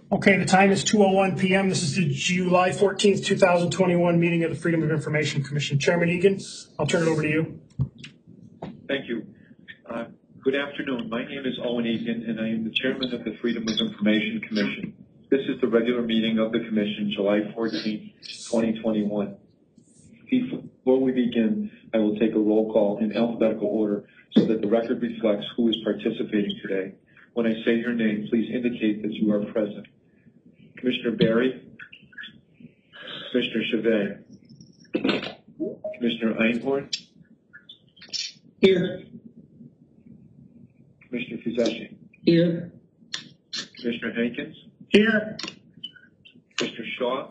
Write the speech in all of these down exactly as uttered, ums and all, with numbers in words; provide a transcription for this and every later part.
Okay, the time is two oh one p m This is the July fourteenth, two thousand twenty-one meeting of the Freedom of Information Commission. Chairman Egan, I'll turn it over to you. Thank you. Uh, good afternoon. My name is Owen Egan, and I am the chairman of the Freedom of Information Commission. This is the regular meeting of the Commission, July fourteenth, twenty twenty-one. Before we begin, I will take a roll call in alphabetical order so that the record reflects who is participating today. When I say your name, please indicate that you are present. Commissioner Barry, Commissioner Chavez, Commissioner Einhorn, here. Commissioner Fuzeshi, here. Commissioner Hankins, here. Commissioner Shaw,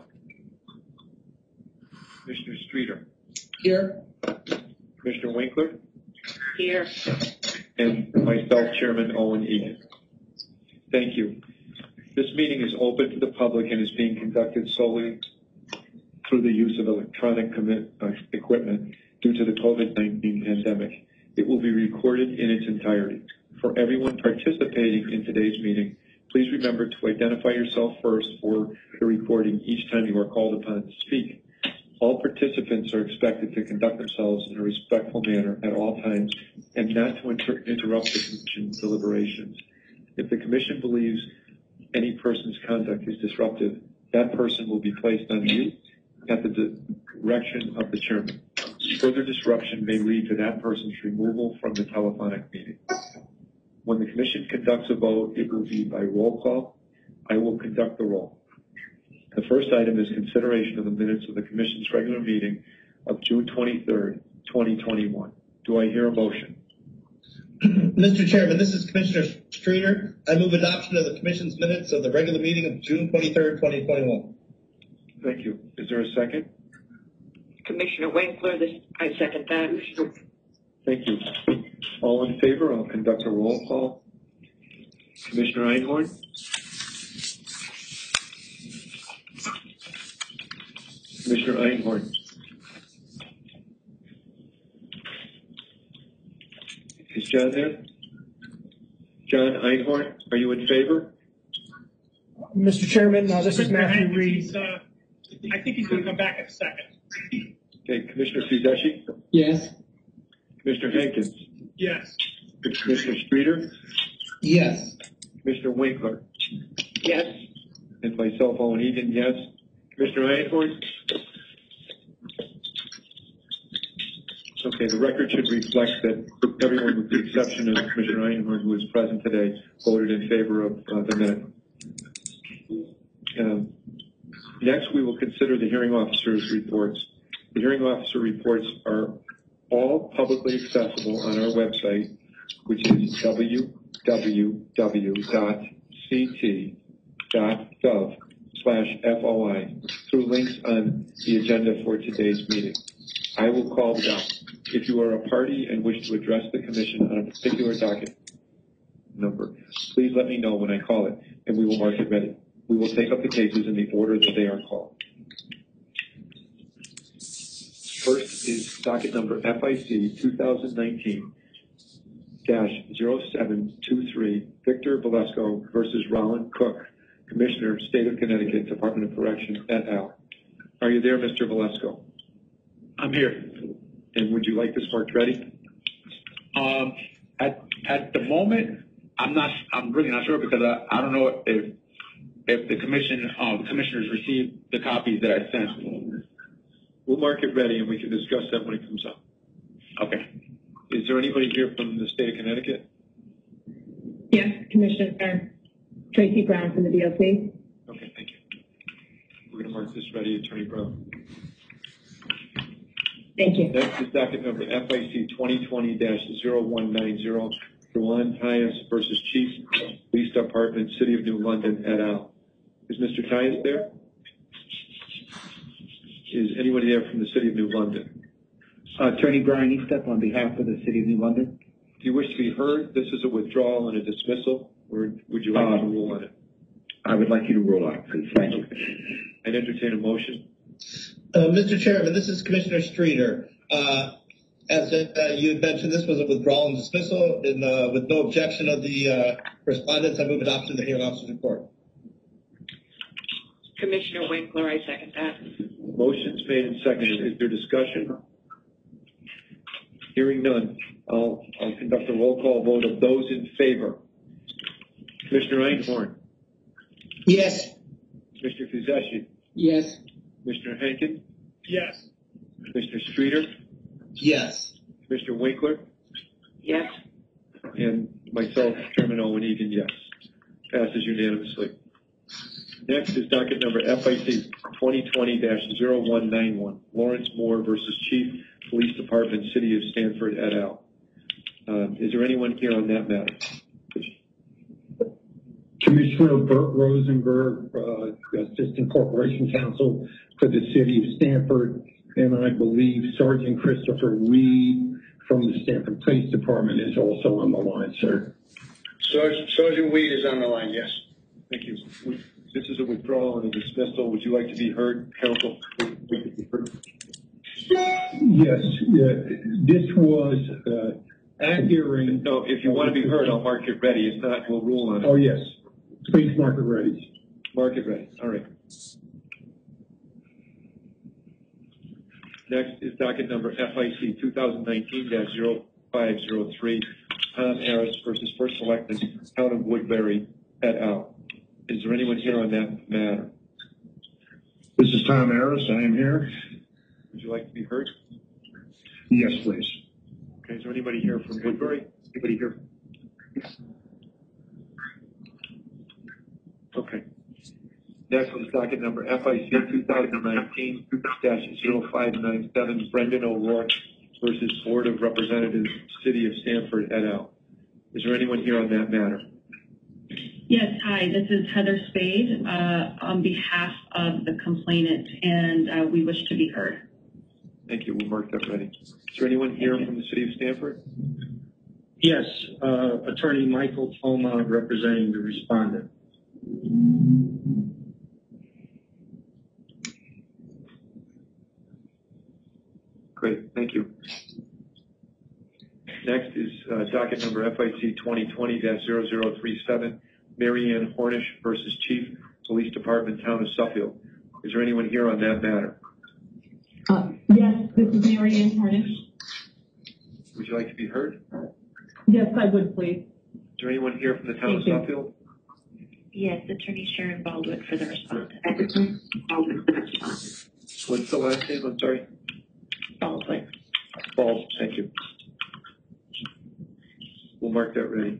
Commissioner Streeter, here. Commissioner Winkler, here. and myself, Chairman Owen Egan. Thank you. This meeting is open to the public and is being conducted solely through the use of electronic commit, uh, equipment due to the COVID nineteen pandemic. It will be recorded in its entirety. For everyone participating in today's meeting, please remember to identify yourself first for the recording each time you are called upon to speak. All participants are expected to conduct themselves in a respectful manner at all times and not to inter interrupt the Commission's deliberations. If the Commission believes any person's conduct is disruptive, that person will be placed on mute at the direction of the chairman. Further disruption may lead to that person's removal from the telephonic meeting. When the Commission conducts a vote, it will be by roll call. I will conduct the roll. The first item is consideration of the minutes of the Commission's regular meeting of June twenty-third, twenty twenty-one. Do I hear a motion? Mister Chairman, this is Commissioner Streeter. I move adoption of the Commission's minutes of the regular meeting of June twenty-third, twenty twenty-one. Thank you. Is there a second? Commissioner Winkler, this, I second that. Thank you. All in favor? I'll conduct a roll call. Commissioner Einhorn? Commissioner Einhorn? Is John there? John Einhorn, are you in favor? Mister Chairman, uh, this is Matthew Reed. Uh, I think he's going to come back in a second. Okay, Commissioner Fuzeshi? Yes. Commissioner Hankins? Yes. Commissioner Streeter? Yes. Commissioner Winkler? Yes. And myself, Owen Egan, yes. Commissioner Einhorn? Okay, the record should reflect that everyone, with the exception of Commissioner Einhorn, who is present today, voted in favor of uh, the minute. Um, next, we will consider the hearing officer's reports. The hearing officer reports are all publicly accessible on our website, which is w w w dot c t dot gov slash F O I, through links on the agenda for today's meeting. I will call the docket. If you are a party and wish to address the Commission on a particular docket number, please let me know when I call it, and we will mark it ready. We will take up the cases in the order that they are called. First is docket number F I C twenty nineteen dash zero seven two three, Victor Velasco versus Roland Cook, Commissioner, State of Connecticut, Department of Correction, et al. Are you there, Mister Velasco? I'm here. And would you like this marked ready? Um, at at the moment, I'm not. I'm really not sure because I, I don't know if if the commission um, the commissioners received the copies that I sent. We'll mark it ready and we can discuss that when it comes up. Okay. Is there anybody here from the state of Connecticut? Yes, Commissioner Tracy Brown from the D L C. Okay, thank you. We're going to mark this ready, Attorney Brown. Thank you. Next is docket number F I C twenty twenty dash zero one nine zero, Roland Tyus versus Chief Police Department, City of New London, et al. Is Mister Tyus there? Is anybody there from the City of New London? Uh, Attorney Brian Eastep on behalf of the City of New London. Do you wish to be heard? This is a withdrawal and a dismissal, or would you like uh, to rule on it? I would like you to rule on it, please. Thank you. I'd entertain a motion. Uh, Mister Chairman, this is Commissioner Streeter. Uh, as uh, you had mentioned, this was a withdrawal and dismissal, and uh, with no objection of the uh, respondents, I move adoption of the hearing officer's report. Commissioner Winkler, I second that. Motion's made and seconded. Is there discussion? Hearing none, I'll, I'll conduct a roll call vote of those in favor. Commissioner Einhorn, Yes. Commissioner Kuzeshi, Yes. Commissioner Henkin, Yes. Commissioner Streeter, Yes. Commissioner Winkler, Yes. and myself, Chairman Owen Egan, yes. Passes unanimously. Next is docket number F I C twenty twenty dash zero one nine one, Lawrence Moore versus Chief Police Department, City of Stanford et al. Uh, is there anyone here on that matter? Commissioner Bert Rosenberg, uh, Assistant Corporation Counsel for the City of Stanford, and I believe Sergeant Christopher Weed from the Stanford Police Department is also on the line, sir. Sergeant, Sergeant Weed is on the line, yes. Thank you. This is a withdrawal and a dismissal. Would you like to be heard, counsel? Yes, yeah, this was uh, at hearing. No, if you want to be heard, I'll mark it ready. If not, we'll rule on it. Oh, yes. Please mark it ready. Mark it ready. All right. Next is docket number F I C twenty nineteen dash zero five zero three, Tom Harris versus First Selectman, Town of Woodbury et al. Is there anyone here on that matter? This is Tom Harris. I am here. Would you like to be heard? Yes, please. Okay. Is there anybody here from Woodbury? Anybody here? Okay. Next is docket number F I C twenty nineteen dash zero five nine seven, Brendan O'Rourke versus Board of Representatives, City of Stanford et al. Is there anyone here on that matter? Yes, hi, this is Heather Spade uh, on behalf of the complainant, and uh, we wish to be heard. Thank you. We'll mark that ready. Is there anyone here from the City of Stanford? Yes, uh, Attorney Michael Toma representing the respondent. Great, thank you. Next is uh, docket number F I C twenty twenty dash zero zero three seven, Marianne Hornish versus Chief Police Department, Town of Suffield. Is there anyone here on that matter? Uh, yes, this is Marianne Hornish. Would you like to be heard? Yes, I would, please. Is there anyone here from the Town Thank of you. Suffield? Yes, Attorney Sharon Baldwin for the respondent. What's the last name? I'm sorry. Baldwin. Bald, thank you. We'll mark that ready.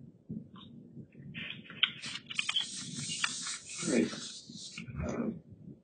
All right. Um,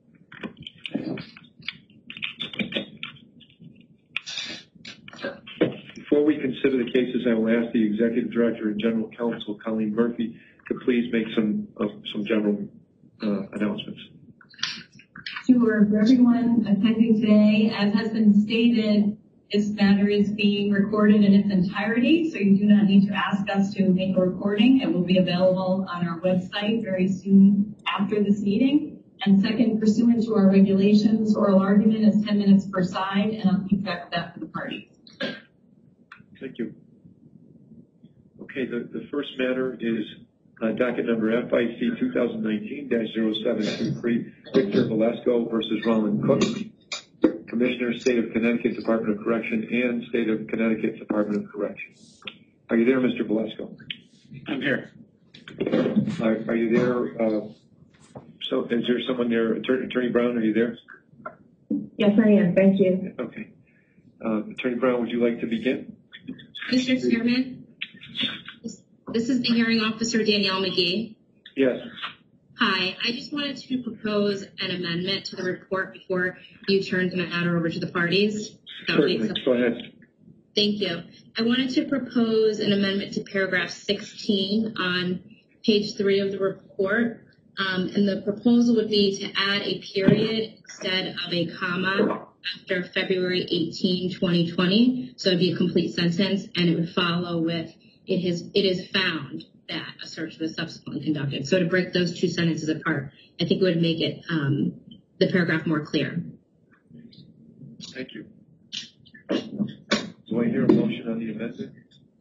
Before we consider the cases, I will ask the Executive Director and General Counsel, Colleen Murphy, to please make some uh, some general uh, announcements. Sure. For everyone attending today, as has been stated, this matter is being recorded in its entirety, so you do not need to ask us to make a recording. It will be available on our website very soon after this meeting. And second, pursuant to our regulations, oral argument is ten minutes per side, and I'll keep track of that for the parties. Thank you. Okay, the, the first matter is uh, docket number F I C twenty nineteen dash zero seven two three, Victor Velasco versus Roland Cook, Commissioner, State of Connecticut Department of Correction and State of Connecticut Department of Correction. Are you there, Mister Velasco? I'm here. Are, are you there? Uh, so is there someone there? Attorney, Attorney Brown, are you there? Yes, I am. Thank you. Okay. Uh, Attorney Brown, would you like to begin? Mister Chairman, this is the hearing officer, Danielle McGee. Yes. Hi, I just wanted to propose an amendment to the report before you turn the matter over to the parties. That would be Certainly. Go ahead. Thank you. I wanted to propose an amendment to paragraph sixteen on page three of the report. Um, and the proposal would be to add a period instead of a comma after February eighteenth, twenty twenty. So it'd be a complete sentence, and it would follow with it has it is found that a search was subsequently conducted. So to break those two sentences apart, I think it would make it um, the paragraph more clear. Thank you. Do I hear a motion on the amendment?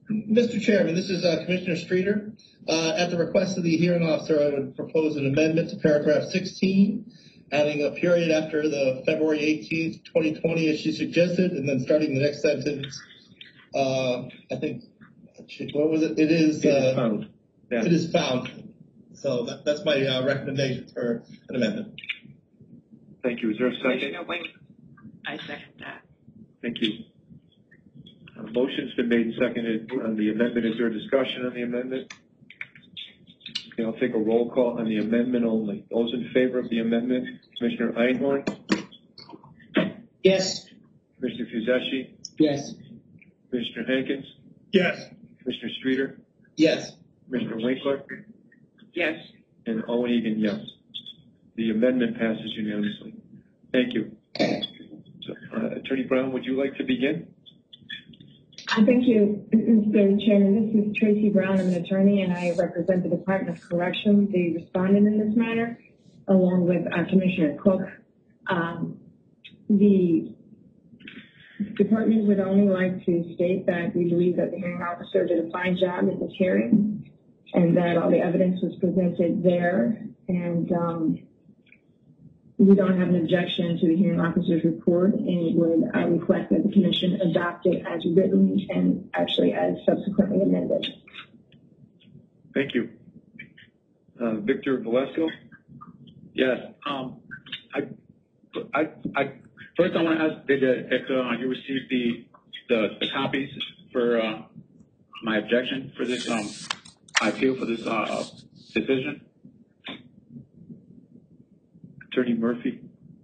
Mister Chairman, this is uh, Commissioner Streeter. Uh, at the request of the hearing officer, I would propose an amendment to paragraph sixteen, adding a period after the February eighteenth, twenty twenty, as she suggested, and then starting the next sentence. Uh, I think, what was it? It is, It is uh, found. Yeah. It is found. So that, that's my uh, recommendation for an amendment. Thank you. Is there a second? Commissioner Wing, I second that. Thank you. A motion's been made and seconded on the amendment. Is there a discussion on the amendment? Okay, I'll take a roll call on the amendment only. Those in favor of the amendment, Commissioner Einhorn? Yes. Commissioner Fuseshi? Yes. Commissioner Hankins? Yes. Commissioner Streeter? Yes. Commissioner Winkler? Yes. And Owen Egan, yes. The amendment passes unanimously. Thank you. So, uh, Attorney Brown, would you like to begin? Uh, Thank you, Mister Chairman. This is Tracy Brown. I'm an attorney, and I represent the Department of Corrections, the respondent in this matter, along with uh, Commissioner Cook. Um, the department would only like to state that we believe that the hearing officer did a fine job in this hearing, and that all the evidence was presented there, and um, we don't have an objection to the hearing officer's report, and would uh, request that the commission adopt it as written and actually as subsequently amended. Thank you. Uh, Victor Velasco? Yes. Um, I, I, I, first I want to ask, did, uh, if uh, you received the, the, the copies for uh, my objection for this, um, I appeal for this uh, decision? Attorney Murphy?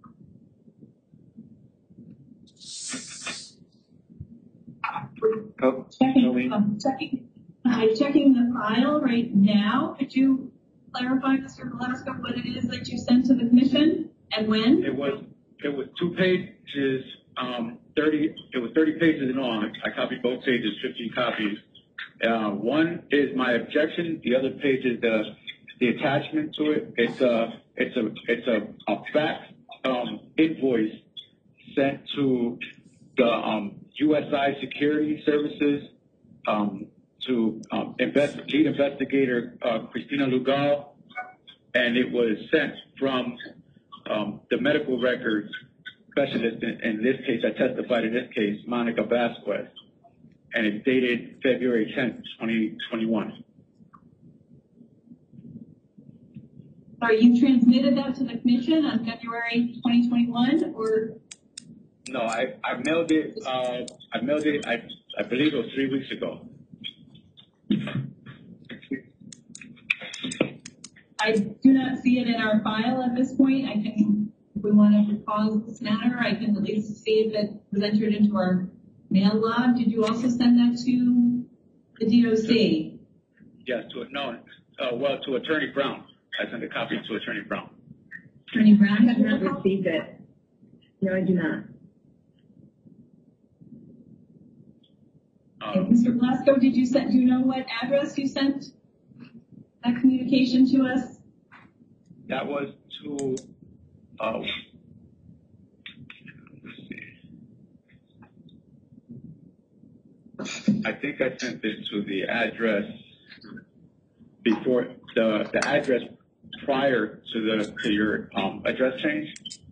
Oh, Checking, um, checking, uh, checking the file right now. Could you clarify, Mister Velasco, what it is that you sent to the commission and when? It was, it was two pages, um, thirty, it was thirty pages in all. I copied both pages, fifteen copies. Uh, one is my objection. The other page is the, the attachment to it. It's a, it's a, it's a, a fax, um, invoice sent to the, um, U S I Security Services, um, to, um, invest, lead investigator, uh, Christina Lugal. And it was sent from, um, the medical records specialist. In, in this case, I testified in this case, Monica Vasquez. And it's dated February tenth, twenty twenty-one. Sorry, you transmitted that to the commission on February twenty twenty-one, or? No, I, I mailed it, uh, I mailed it, I, I believe it was three weeks ago. I do not see it in our file at this point. I can, if we want to pause this matter, I can at least see if it was entered into our mail log. Did you also send that to the D O C? Yes, to, no, uh, well, to Attorney Brown. I sent a copy to Attorney Brown. Attorney Brown? I have not received it. No, I do not. Okay, Mister Velasco, did you send, do you know what address you sent that communication to us? That was to, uh, I think I sent it to the address before the the address prior to the to your um, address change.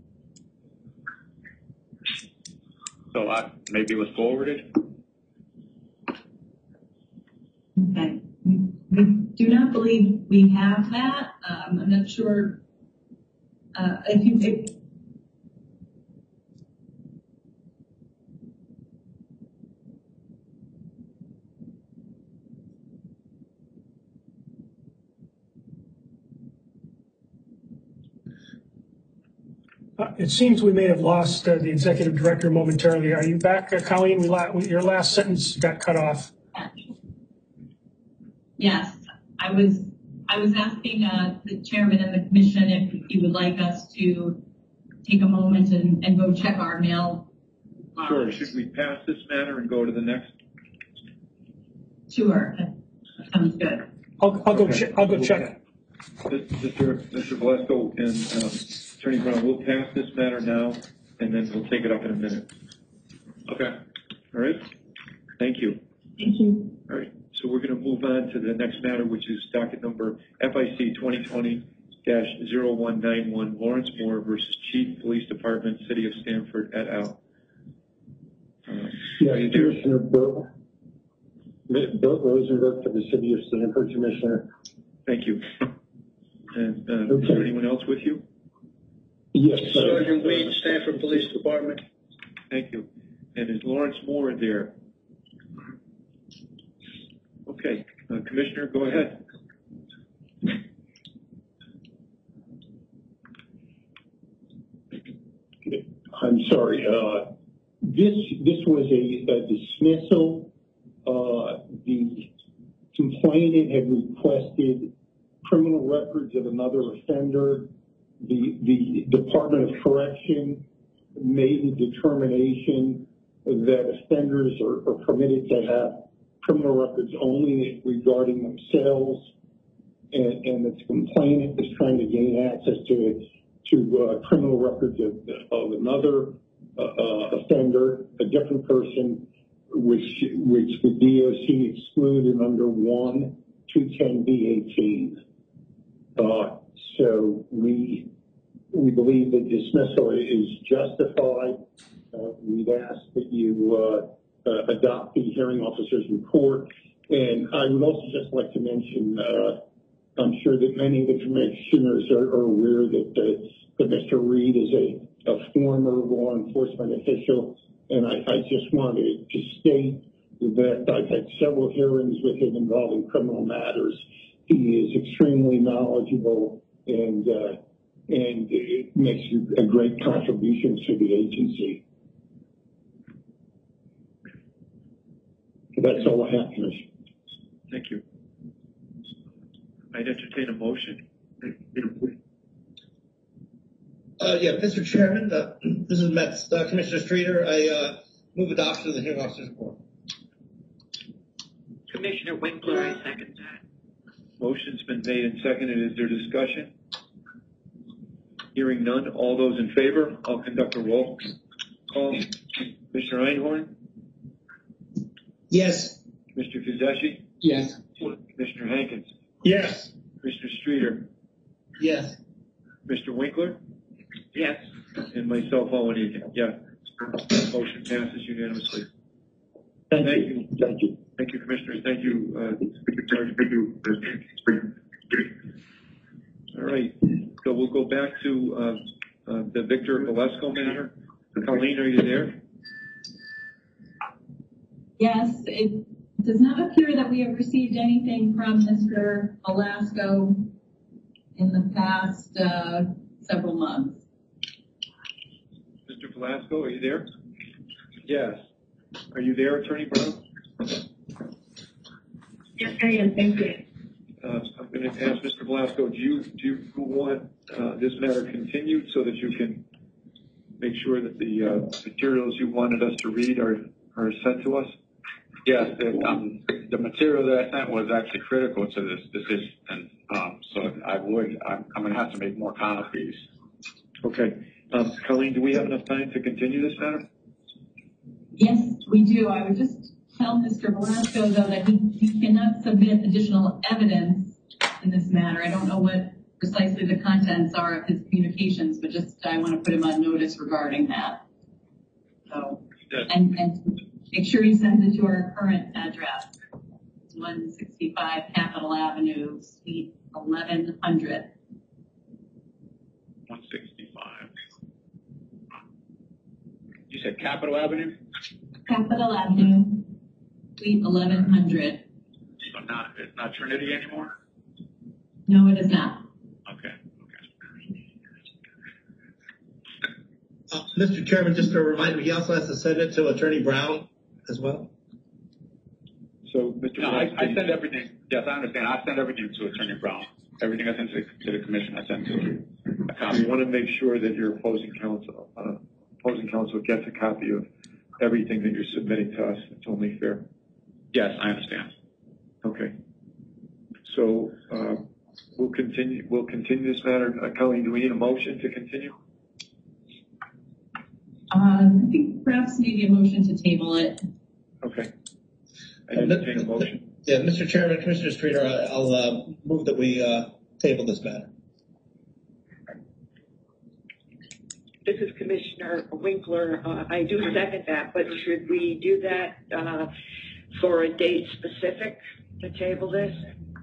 So I, maybe it was forwarded. Okay, we, we do not believe we have that. Um, I'm not sure uh, if you. If, Uh, it seems we may have lost uh, the executive director momentarily. Are you back, uh, Colleen? We la- your last sentence got cut off. Yes, I was. I was asking uh, the chairman and the commission if he would like us to take a moment and, and go check our mail. Uh, Sure. Should we pass this matter and go to the next? Sure, that, that sounds good. I'll, I'll go. Okay. Che- I'll go check. Mister Mister Velasco and um, Attorney Brown, we'll pass this matter now, and then we'll take it up in a minute. Okay. All right. Thank you. Thank you. All right, so we're going to move on to the next matter, which is docket number F I C twenty twenty dash zero one nine one, Lawrence Moore versus Chief Police Department, City of Stamford, et al. Uh, Yeah, Commissioner Burt, Burt Rosenberg for the City of Stamford, Commissioner. Thank you. And uh, Okay. Is there anyone else with you? Yes, sir. Sergeant Weed, Stanford Police Department. Thank you. And is Lawrence Moore there? Okay, uh, Commissioner, go ahead. I'm sorry. Uh, this this was a, a dismissal. Uh, the complainant had requested criminal records of another offender. The the Department of Correction made a determination that offenders are, are permitted to have criminal records only regarding themselves, and, and the complainant is trying to gain access to to uh, criminal records of, of another uh, uh, offender, a different person, which which the D O C excluded under one two ten B eighteen. Uh, so we we believe the dismissal is justified. Uh, we'd ask that you uh, uh, adopt the hearing officer's report. And I would also just like to mention, uh, I'm sure that many of the commissioners are, are aware that, uh, that Mister Reed is a, a former law enforcement official. And I, I just wanted to state that I've had several hearings with him involving criminal matters. He is extremely knowledgeable, and uh, and it makes a great contribution to the agency. That's all I have, Commissioner. Thank you. I'd entertain a motion. Uh, yeah, Mister Chairman, uh, this is Metz, uh, Commissioner Streeter. I uh, move adoption of the hearing officer's report. Commissioner Winkler, I second that. Motion's been made and seconded. Is there discussion? Hearing none. All those in favor, I'll conduct a roll call. Commissioner Einhorn? Yes. Commissioner Kuzeshi? Yes. Commissioner Hankins? Yes. Commissioner Streeter? Yes. Mister Winkler? Yes. And myself, Owen Egan. Yeah. Motion passes unanimously. Thank, Thank you. you. Thank you. Thank you, Commissioners. Thank you, uh, Sergeant. Thank you. All right. So we'll go back to uh, uh, the Victor Valesco matter. Colleen, are you there? Yes, it does not appear that we have received anything from Mister Velasco in the past uh, several months. Mister Velasco, are you there? Yes. Are you there, Attorney Brown? Yes, I am. Thank you. Uh, I'm going to ask Mister Velasco, do you, do you want uh, this matter continued so that you can make sure that the uh, materials you wanted us to read are, are sent to us? Yes, the, um, the material that I sent was actually critical to this decision, and um, so I would, I'm, I'm going to have to make more copies. Okay. Um, Colleen, do we have enough time to continue this matter? Yes, we do. I would just tell Mister Velasco, though, that he, he cannot submit additional evidence in this matter. I don't know what precisely the contents are of his communications, but just I want to put him on notice regarding that. So, and, and make sure he sends it to our current address. It's one sixty-five Capitol Avenue, Suite eleven hundred. one sixty-five. You said Capitol Avenue? Capitol Avenue, Suite eleven hundred. So not, it's not Trinity anymore? No, it is not. Okay. Uh, Mister Chairman, just a reminder, he also has to send it to Attorney Brown as well. So, Mister No, I, Brown, I send everything. Yes, I understand. I send everything to Attorney Brown. Everything I send to, to the commission, I send to a So copy. you want to make sure that your opposing counsel, uh, opposing counsel gets a copy of everything that you're submitting to us. It's only fair. Yes, I understand. Okay. So uh, we'll continue. We'll continue this matter. Uh, Colleen, do we need a motion to continue? Um, I think perhaps maybe a motion to table it. Okay. I entertain a motion. Yeah, Mister Chairman, Commissioner Streeter, I- I'll uh, move that we uh, table this matter. This is Commissioner Winkler. Uh, I do second that, but should we do that uh, for a date specific to table this?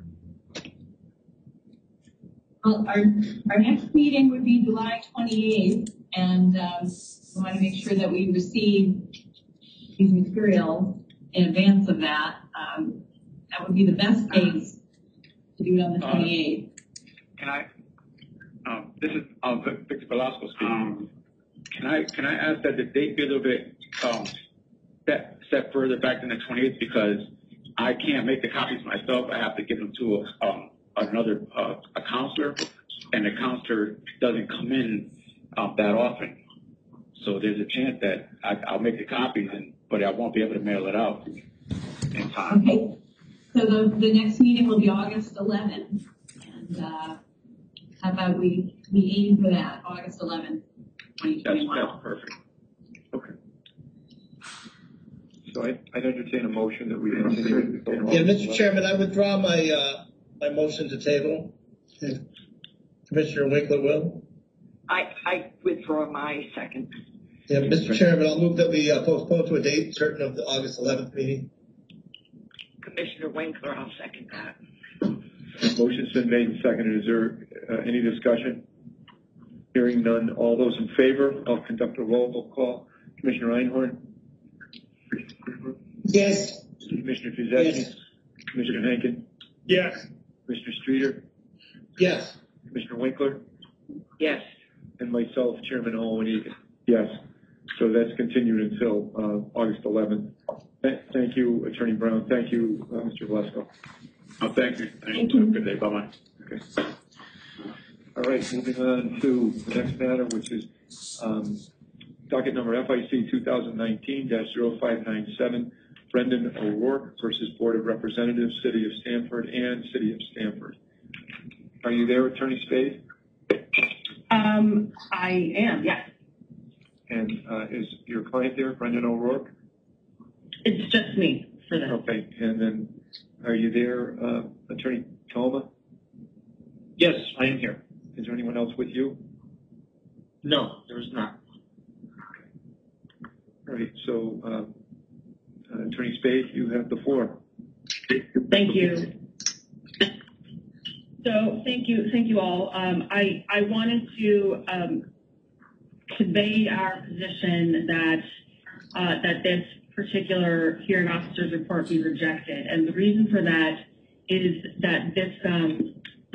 Well, our, our next meeting would be July twenty-eighth, and um, we want to make sure that we receive these materials in advance of that. Um, that would be the best dates to do it on the twenty-eighth. Uh, can I, um, this is um, Victor Velasco speaking. Um, can I can I ask that the date be a little bit um, set, set further back than the twenty-eighth, because I can't make the copies myself. I have to give them to a, um, another uh, a counselor, and the counselor doesn't come in um, that often. So there's a chance that I, I'll make the copies, and but I won't be able to mail it out in time. Okay. So the, the next meeting will be August eleventh, and uh, how about we we aim for that, August eleventh, twenty twenty-one. That's, that's perfect. Okay. So I, I'd entertain a motion that we continue. Yeah, Mister Chairman, I withdraw my uh, my motion to table. Commissioner Winkler will. I, I withdraw my second. Yeah, Mister Chairman, I'll move that we uh, postpone to a date certain of the August eleventh meeting. Commissioner Winkler, I'll second that. Motion's been made and seconded. Is there uh, any discussion? Hearing none. All those in favor, I'll conduct a roll call. Commissioner Einhorn? Yes. Commissioner Fizzetti? Yes. Commissioner Henkin? Yes. Commissioner Streeter? Yes. Commissioner Winkler? Yes. And myself, Chairman Owen Egan. Yes. So that's continued until uh, August eleventh. Th- Thank you, Attorney Brown. Thank you, uh, Mister Velasco. Oh, thank you. Thank, Thank you. you. Good day. Bye-bye. Okay. All right, moving on to the next matter, which is um, docket number F I C twenty nineteen dash zero five nine seven, Brendan O'Rourke versus Board of Representatives, City of Stamford and City of Stamford. Are you there, Attorney Spade? Um, I am, yes. And uh, is your client there, Brendan O'Rourke? It's just me for this. Okay, and then are you there, uh, Attorney Toma? Yes, I am here. Is there anyone else with you? No, there is not. All right, so uh, uh, Attorney Spade, you have the floor. Thank you. So thank you, thank you all. Um, I, I wanted to um, convey our position that uh, that this particular hearing officer's report be rejected, and the reason for that is that this um,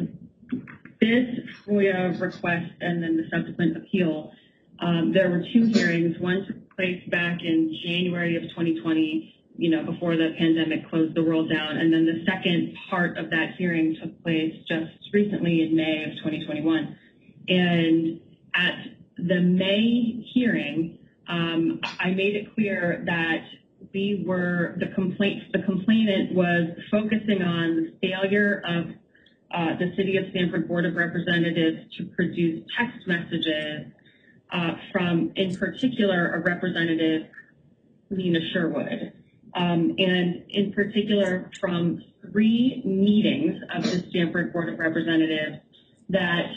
this FOIA request and then the subsequent appeal. Um, there were two hearings. One took place back in January of twenty twenty. You know, before the pandemic closed the world down. And then the second part of that hearing took place just recently in May of twenty twenty-one. And at the May hearing, um, I made it clear that we were, the complaint, the complainant was focusing on the failure of uh, the City of Stamford Board of Representatives to produce text messages uh, from, in particular, a representative, Lena Sherwood. Um, and in particular from three meetings of the Stamford Board of Representatives that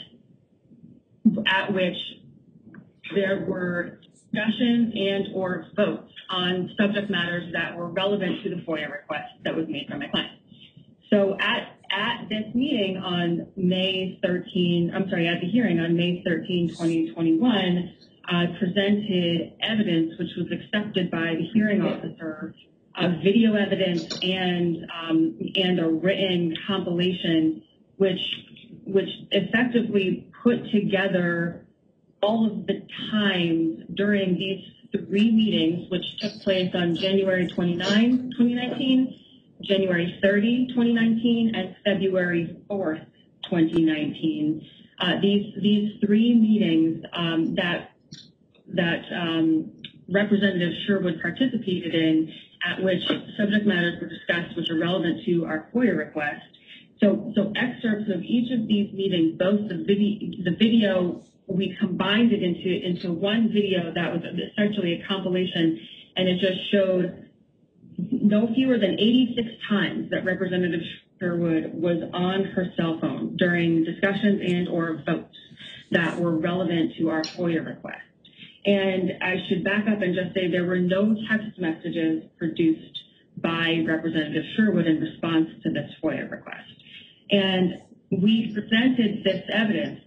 at which there were discussions and or votes on subject matters that were relevant to the FOIA request that was made by my client. So at at this meeting on May thirteenth, I'm sorry, at the hearing on May thirteenth, twenty twenty-one, I presented evidence which was accepted by the hearing officer, uh, video evidence and um, and a written compilation, which which effectively put together all of the times during these three meetings, which took place on January twenty-ninth, twenty nineteen, January thirtieth, twenty nineteen, and February fourth, twenty nineteen. Uh, these these three meetings um, that that um, Representative Sherwood participated in, at which subject matters were discussed which are relevant to our FOIA request. So, so excerpts of each of these meetings, both the video, the video, we combined it into into one video that was essentially a compilation, and it just showed no fewer than eighty-six times that Representative Sherwood was on her cell phone during discussions and or votes that were relevant to our FOIA request. And I should back up and just say there were no text messages produced by Representative Sherwood in response to this FOIA request. And we presented this evidence,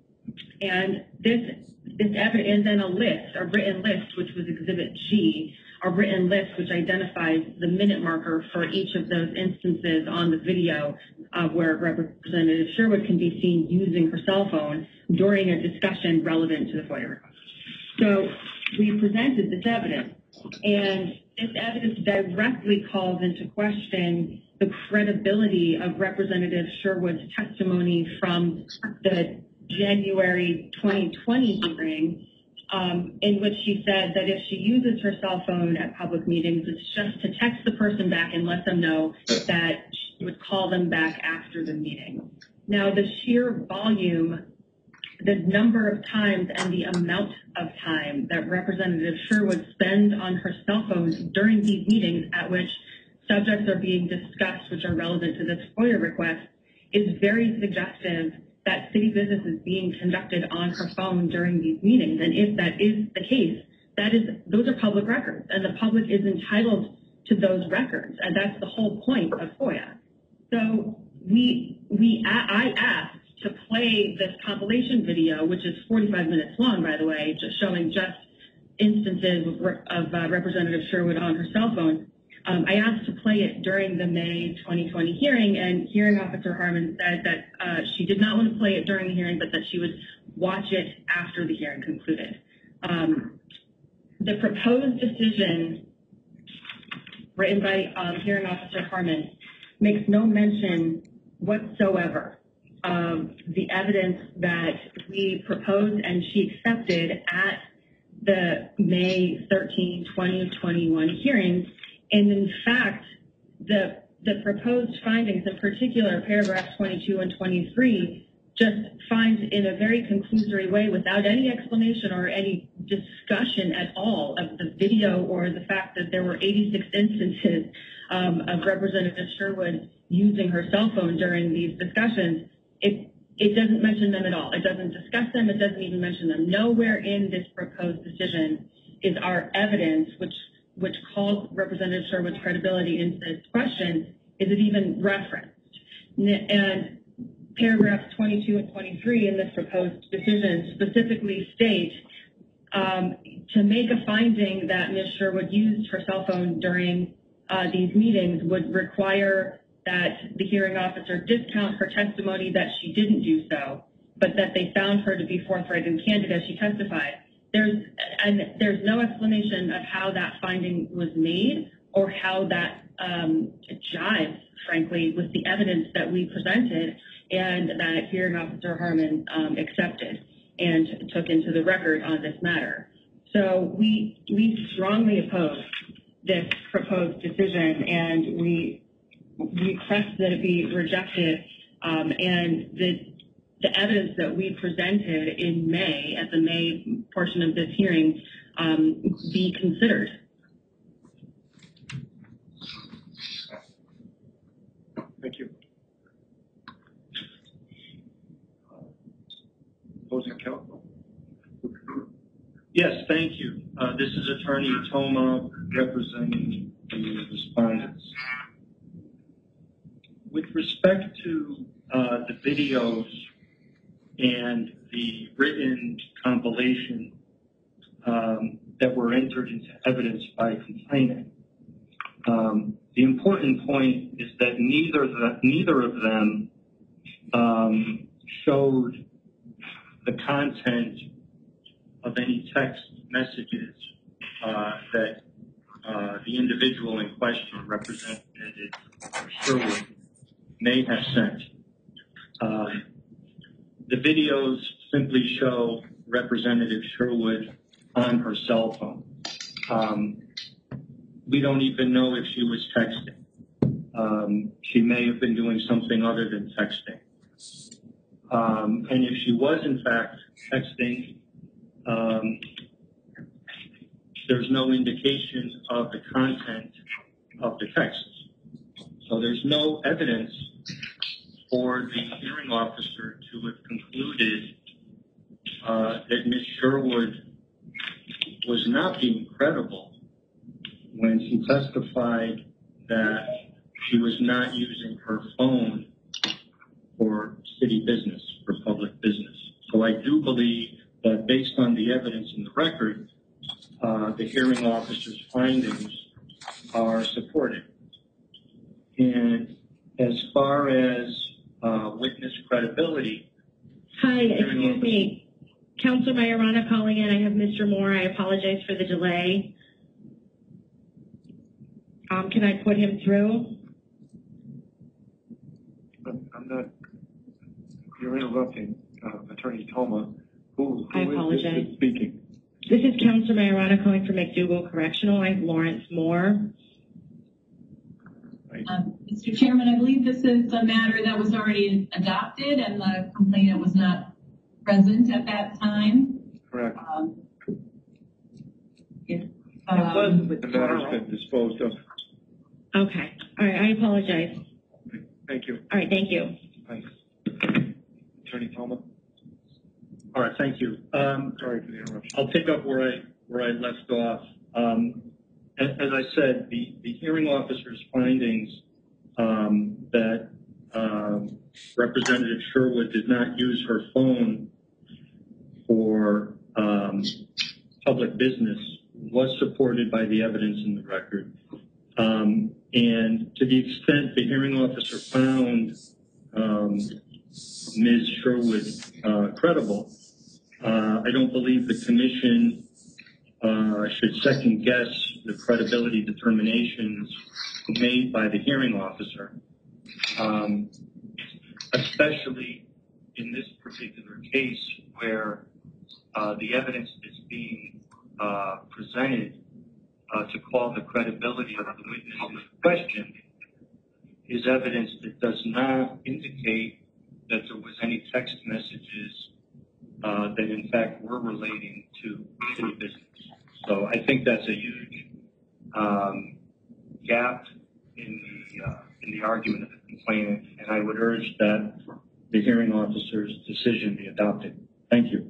and this, this evidence, and then a list, a written list, which was Exhibit G, a written list which identifies the minute marker for each of those instances on the video uh, where Representative Sherwood can be seen using her cell phone during a discussion relevant to the FOIA request. So we presented this evidence, and this evidence directly calls into question the credibility of Representative Sherwood's testimony from the January twenty twenty hearing, um, in which she said that if she uses her cell phone at public meetings, it's just to text the person back and let them know that she would call them back after the meeting. Now, the sheer volume, the number of times and the amount of time that Representative Sherwood spends on her cell phone during these meetings at which subjects are being discussed which are relevant to this FOIA request is very suggestive that city business is being conducted on her phone during these meetings. And if that is the case, that is, those are public records, and the public is entitled to those records, and that's the whole point of FOIA. So we, we, I asked to play this compilation video, which is forty-five minutes long, by the way, just showing just instances of, of uh, Representative Sherwood on her cell phone. Um, I asked to play it during the May twenty twenty hearing, and Hearing Officer Harmon said that uh, she did not want to play it during the hearing, but that she would watch it after the hearing concluded. Um, the proposed decision written by um, Hearing Officer Harmon makes no mention whatsoever of the evidence that we proposed and she accepted at the May thirteenth, twenty twenty-one hearing. And in fact, the, the proposed findings, in particular paragraphs twenty-two and twenty-three, just finds in a very conclusory way, without any explanation or any discussion at all of the video or the fact that there were eighty-six instances um, of Representative Sherwood using her cell phone during these discussions. It, it doesn't mention them at all. It doesn't discuss them. It doesn't even mention them. Nowhere in this proposed decision is our evidence, which which calls Representative Sherwood's credibility into this question, is it even referenced? And paragraphs twenty-two and twenty-three in this proposed decision specifically state um, to make a finding that Miz Sherwood used her cell phone during uh, these meetings would require that the hearing officer discount her testimony that she didn't do so, but that they found her to be forthright and candid as she testified. There's, and there's no explanation of how that finding was made or how that um, jives, frankly, with the evidence that we presented and that Hearing Officer Harmon um, accepted and took into the record on this matter. So we, we strongly oppose this proposed decision, and we request that it be rejected, um, and the, the evidence that we presented in May, at the May portion of this hearing, um, be considered. Thank you. Opposing counsel? Yes, thank you. Uh, this is Attorney Toma representing the respondents. With respect to uh, the videos and the written compilation um, that were entered into evidence by complainant, um, the important point is that neither the, neither of them um, showed the content of any text messages uh, that uh, the individual in question, Representative Sherwood, may have sent. Uh, the videos simply show Representative Sherwood on her cell phone. Um, we don't even know if she was texting. Um, she may have been doing something other than texting. Um, and if she was in fact texting, um, there's no indication of the content of the texts. So there's no evidence for the hearing officer to have concluded uh, that Miz Sherwood was not being credible when she testified that she was not using her phone for city business, for public business. So I do believe that based on the evidence in the record, uh, the hearing officer's findings are supported. And as far as uh, witness credibility, hi, excuse me. Councilor Majorana calling in. I have Mister Moore. I apologize for the delay. Um, can I put him through? I'm not, you're interrupting uh, Attorney Toma. Who, who I is apologize. this speaking? This is Councilor Majorana calling from McDougall Correctional. I have Lawrence Moore. Um, Mister Chairman, I believe this is a matter that was already adopted and the complainant was not present at that time. Correct. Um, yeah. Um, the matter's been disposed of. Okay. All right. I apologize. Thank you. All right. Thank you. Thanks. Attorney Toma. all right, thank you. Um, Sorry for the interruption. I'll pick up where I where I left off. Um, as, as I said, the, the hearing officer's findings um, that um, Representative Sherwood did not use her phone for um, public business was supported by the evidence in the record. Um, and to the extent the hearing officer found um, Miz Sherwood uh, credible, uh, I don't believe the commission uh, should second guess the credibility determinations made by the hearing officer, um, especially in this particular case where uh, the evidence is being uh, presented Uh, to call the credibility of the witness in question is evidence that does not indicate that there was any text messages uh, that in fact were relating to city business. So I think that's a huge um, gap in the uh, in the argument of the complainant, and I would urge that the hearing officer's decision be adopted. Thank you.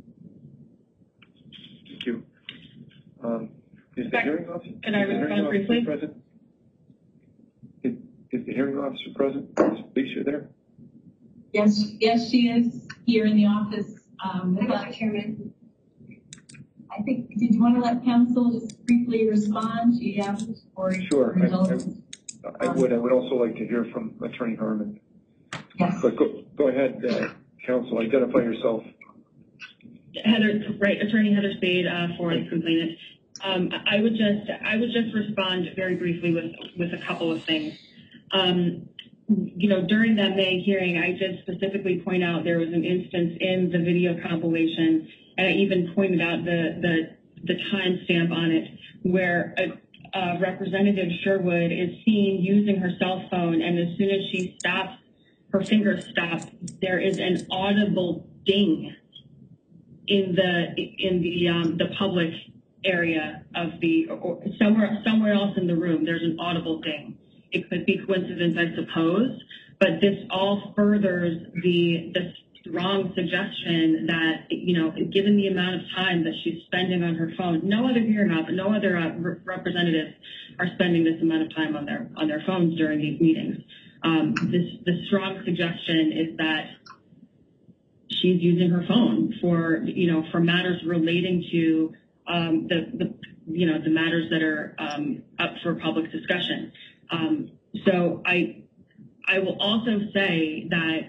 Thank you. Um, Is the hearing officer, Can I respond briefly? present? Is, is the hearing officer present? Is Alicia there? Yes, yes, she is here in the office. Um, Mister Chairman. I think, did you want to let counsel just briefly respond? She asked for Sure. I, indulgence. I, I would. I would also like to hear from Attorney Harmon. Yes. But go, go ahead, uh, counsel. Identify yourself. Heather, right, Attorney Heather Spade uh, for the complainant. Um, I would just, I would just respond very briefly with, with a couple of things. Um, you know, during that May hearing, I did specifically point out there was an instance in the video compilation, and I even pointed out the the, the timestamp on it, where a, a Representative Sherwood is seen using her cell phone, and as soon as she stops, her fingers stop, there is an audible ding in the in the um, the public area of the, or somewhere somewhere else in the room, there's an audible ding. It could be coincidence, I suppose, but this all furthers the the strong suggestion that, you know, given the amount of time that she's spending on her phone, no other hearing officer, no other uh, re- representatives are spending this amount of time on their on their phones during these meetings. Um, this the strong suggestion is that she's using her phone for, you know, for matters relating to Um, the, the, you know, the matters that are um, up for public discussion. Um, so I, I will also say that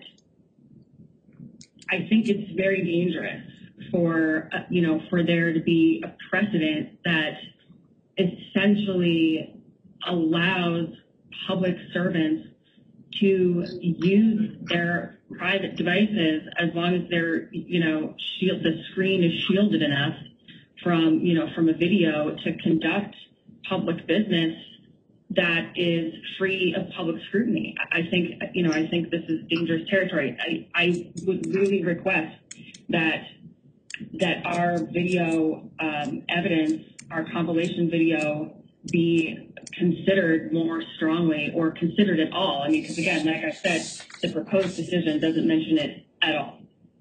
I think it's very dangerous for, uh, you know, for there to be a precedent that essentially allows public servants to use their private devices as long as they're, you know, shield, the screen is shielded enough from, you know, from a video to conduct public business that is free of public scrutiny. I think, you know, I think this is dangerous territory. I, I would really request that that our video um, evidence, our compilation video be considered more strongly or considered at all. I mean, because again, like I said, the proposed decision doesn't mention it at all.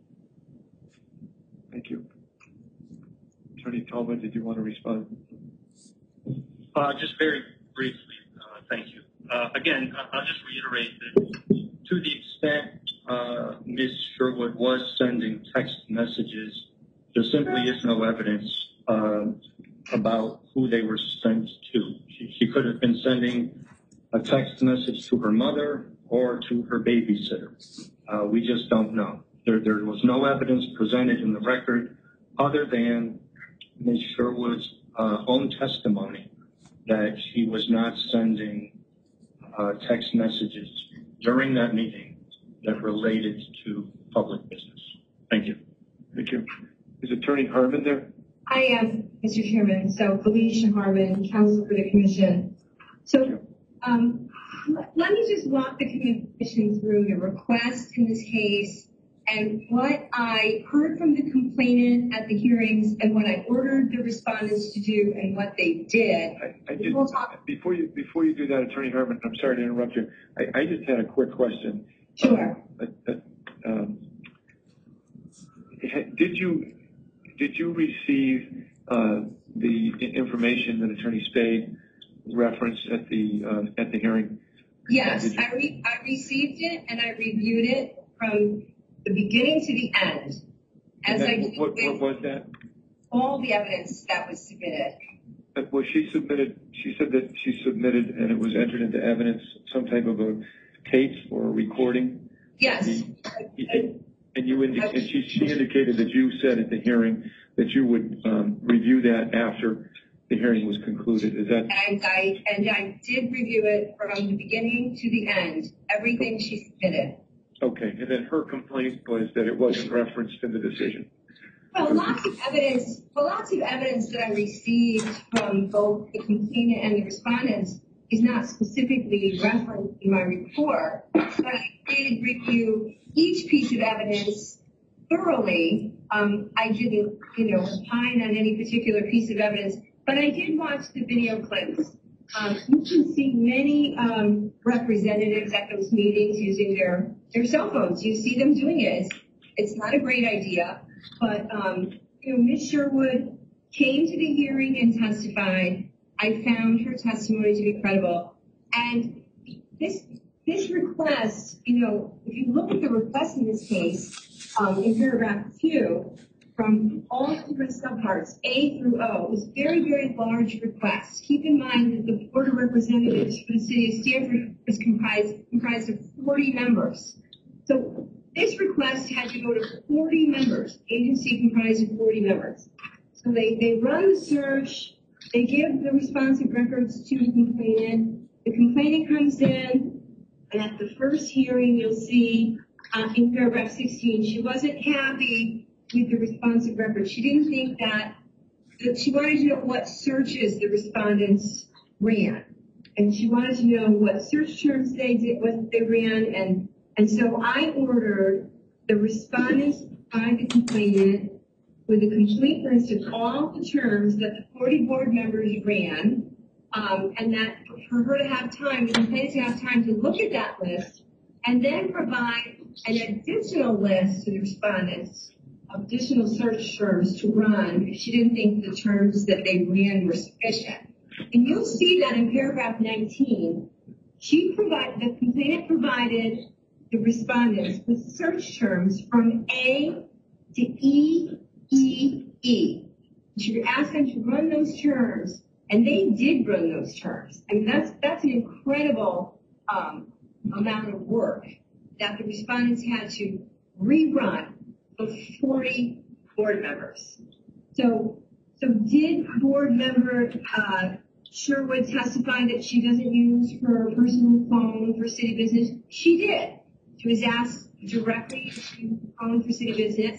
Thank you. Attorney Tolman, did you want to respond? Uh, just very briefly, uh, thank you. Uh, again, I'll just reiterate that to the extent uh, Miz Sherwood was sending text messages, there simply is no evidence uh, about who they were sent to. She, she could have been sending a text message to her mother or to her babysitter. Uh, we just don't know. There, there was no evidence presented in the record other than Miz Sherwood's uh, own testimony that she was not sending uh, text messages during that meeting that related to public business. Thank you. Thank you. Is Attorney Harmon there? I am, Mister Chairman. So Felicia Harmon, counsel for the commission. So um, let me just walk the commission through the request in this case and what I heard from the complainant at the hearings and what I ordered the respondents to do and what they did. I, I did, before you before you do that, Attorney Harmon, I'm sorry to interrupt you. I, I just had a quick question. Sure. Uh, uh, um, did you did you receive uh, the information that Attorney Spade referenced at the uh, at the hearing? Yes, I re- I received it and I reviewed it from the beginning to the end. As that, I what, what was that? All the evidence that was submitted. But was she submitted? She said that she submitted and it was entered into evidence, some type of a tape or a recording. Yes. And, and you indi- and she, she indicated that you said at the hearing that you would um, review that after the hearing was concluded. Is that? And I and I did review it from the beginning to the end. Everything she submitted. Okay, and then her complaint was that it wasn't referenced in the decision. Well, lots of evidence. Well, lots of evidence that I received from both the complainant and the respondents is not specifically referenced in my report, but I did review each piece of evidence thoroughly. Um, I didn't, you know, opine on any particular piece of evidence, but I did watch the video clips. Um, you can see many um, representatives at those meetings using their, their cell phones. You see them doing it. It's, it's not a great idea, but um, you know, Miz Sherwood came to the hearing and testified. I found her testimony to be credible, and this this request, you know, if you look at the request in this case, um, in paragraph two, from all different subparts, A through O, is very, very large request. Keep in mind that the Board of Representatives for the City of Stamford is comprised, comprised of forty members. So this request had to go to forty members, agency comprised of forty members. So they, they run the search, they give the responsive records to the complainant. The complainant comes in, and at the first hearing, you'll see uh, in paragraph sixteen, she wasn't happy with the responsive record. She didn't think that, that she wanted to know what searches the respondents ran. And she wanted to know what search terms they did, what they ran. And, and so I ordered the respondents by the complainant with a complete list of all the terms that the forty board members ran. Um, and that for her to have time, the complainant to have time to look at that list and then provide an additional list to the respondents, additional search terms to run if she didn't think the terms that they ran were sufficient. And you'll see that in paragraph nineteen, she provided, the complainant provided the respondents with search terms from A to E, E, E. She asked them to run those terms, and they did run those terms. I mean, that's, that's an incredible um, amount of work that the respondents had to rerun of forty board members. So, so did board member uh, Sherwood testify that she doesn't use her personal phone for city business? She did. She was asked directly to use the phone for city business.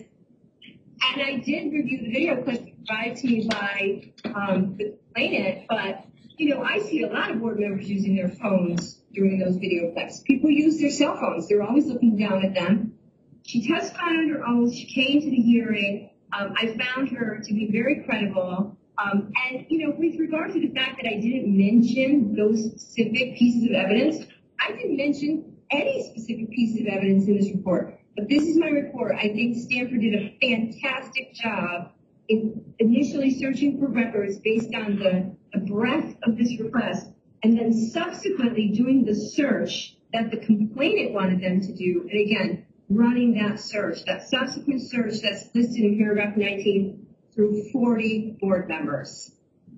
And I did review the video clip provided to me by um, the complainant, but, you know, I see a lot of board members using their phones during those video clips. People use their cell phones. They're always looking down at them. She testified under oath. She came to the hearing. Um, I found her to be very credible. Um, and, you know, with regard to the fact that I didn't mention those specific pieces of evidence, I didn't mention any specific pieces of evidence in this report. But this is my report. I think Stanford did a fantastic job in initially searching for records based on the, the breadth of this request, and then subsequently doing the search that the complainant wanted them to do. And again, running that search, that subsequent search that's listed in paragraph nineteen through forty board members.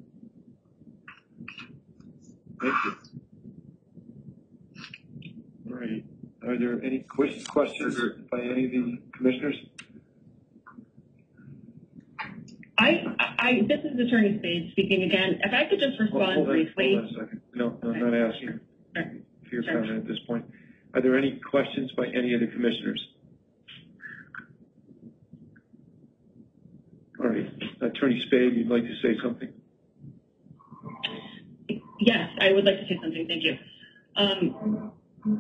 Thank you. All right. Are there any questions by any of the commissioners? I, I, this is Attorney Spade speaking again. If I could just respond hold on, briefly. Hold on a second. No, no, I'm not asking for your comment at this point. Are there any questions by any of the commissioners? All right. Attorney Spade, you'd like to say something? Yes, I would like to say something. Thank you. Um,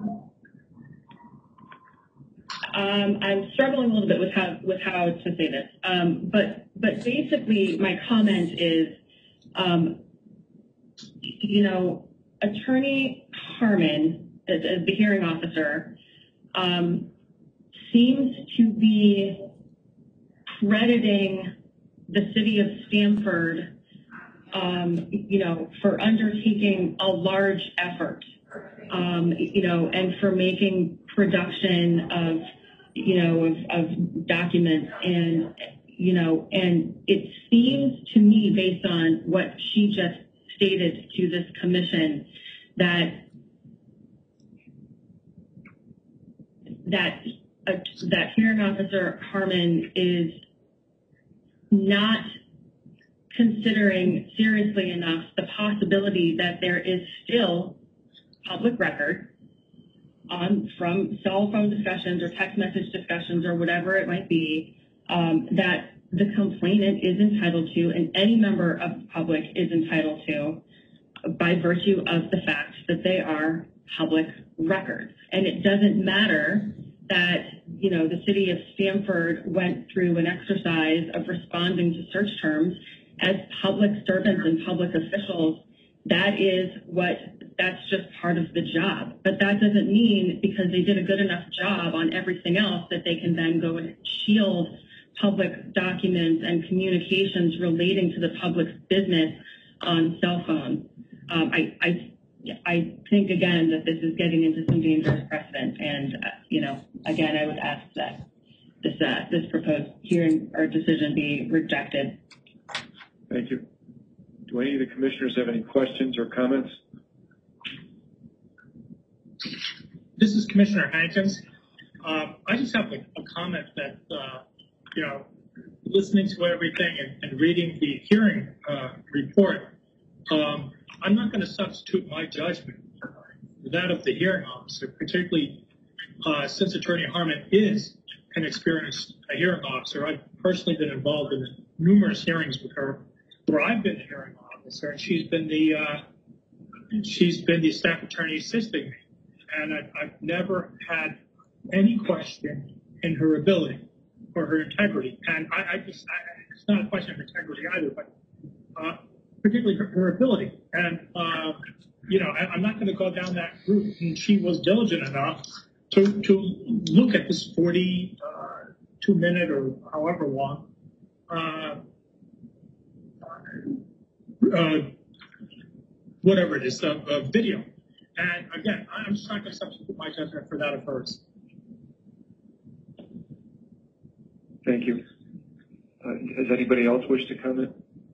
um, I'm struggling a little bit with how with how to say this, um, but but basically my comment is, um, you know, Attorney Harmon, as, as the hearing officer, um, seems to be crediting the city of Stamford, um, you know, for undertaking a large effort, um, you know, and for making production of, you know, of, of documents. And, you know, and it seems to me, based on what she just stated to this commission, that that uh, that hearing officer Harmon is not considering seriously enough the possibility that there is still public record on from cell phone discussions or text message discussions or whatever it might be, um, that the complainant is entitled to and any member of the public is entitled to by virtue of the fact that they are public records. And it doesn't matter that, you know, the city of Stamford went through an exercise of responding to search terms as public servants and public officials. That is what, that's just part of the job. But that doesn't mean because they did a good enough job on everything else that they can then go and shield public documents and communications relating to the public's business on cell phones. Um, I, I I think, again, that this is getting into some dangerous precedent. And, uh, you know, again, I would ask that this uh, this proposed hearing or decision be rejected. Thank you. Do any of the commissioners have any questions or comments? This is Commissioner Hankins. Um, I just have a, a comment that, uh, you know, listening to everything and, and reading the hearing uh, report, um, I'm not going to substitute my judgment for that of the hearing officer, particularly uh, since Attorney Harmon is an experienced hearing officer. I've personally been involved in numerous hearings with her where I've been the hearing officer, and she's been the uh, she's been the staff attorney assisting me, and I've, I've never had any question in her ability or her integrity. And I, I just I, it's not a question of integrity either, but uh, particularly her, her ability. And, uh, you know, I, I'm not going to go down that route. And she was diligent enough to, to look at this forty-two uh, minute or however long uh, uh, whatever it is, of uh, video. And again, I'm just not going to substitute my judgment for that of hers. Thank you. Uh, does anybody else wish to comment?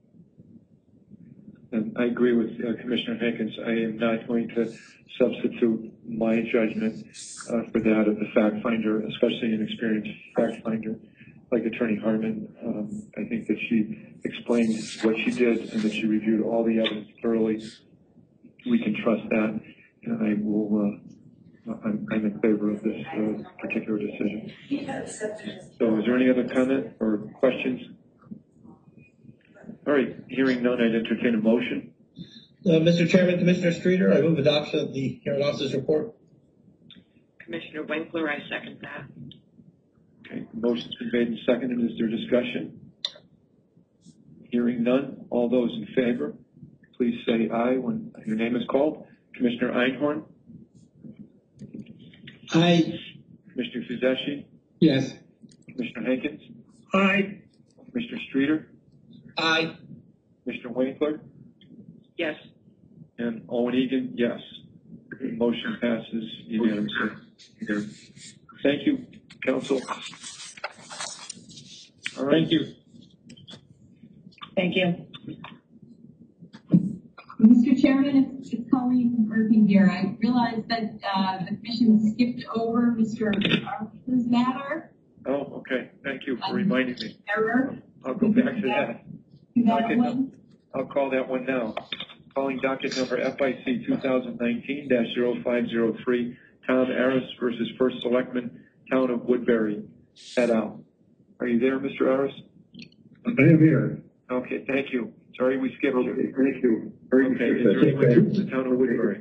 And I agree with uh, Commissioner Hankins. I am not going to substitute my judgment uh, for that of the fact finder, especially an experienced fact finder like Attorney Harmon. Um, I think that she explained what she did and that she reviewed all the evidence thoroughly. We can trust that, and I will. Uh, I'm, I'm in favor of this uh, particular decision. So, is there any other comment or questions? All right, hearing none, I'd entertain a motion. Uh, Mister Chairman, Commissioner Streeter, I move adoption of the hearing officer's report. Commissioner Winkler, I second that. Okay, the motion's been made and seconded. Is there discussion? Hearing none, all those in favor, please say aye when your name is called. Commissioner Einhorn? Aye. Commissioner Fuzeshi? Yes. Commissioner Hankins? Aye. Commissioner Streeter? Aye. Commissioner Winkler? Yes. And Owen Egan, yes. Motion passes unanimously. Thank you, Council. All right. Thank you. Thank you. Mister Chairman, it's, it's Colleen Murphy here. I realize that uh, the commission skipped over Mister Arthur's matter. Oh, okay. Thank you for Um, reminding me. Error. I'll go back to that. That Docket one. num- I'll call that one now. Calling docket number F I C twenty nineteen dash zero five zero three, Tom Aris versus First Selectman, Town of Woodbury, et al. Are you there, Mister Aris? I am here. Okay, thank you. Sorry we skipped you. Thank you. Very Okay, is good. there anyone from the Town of Woodbury?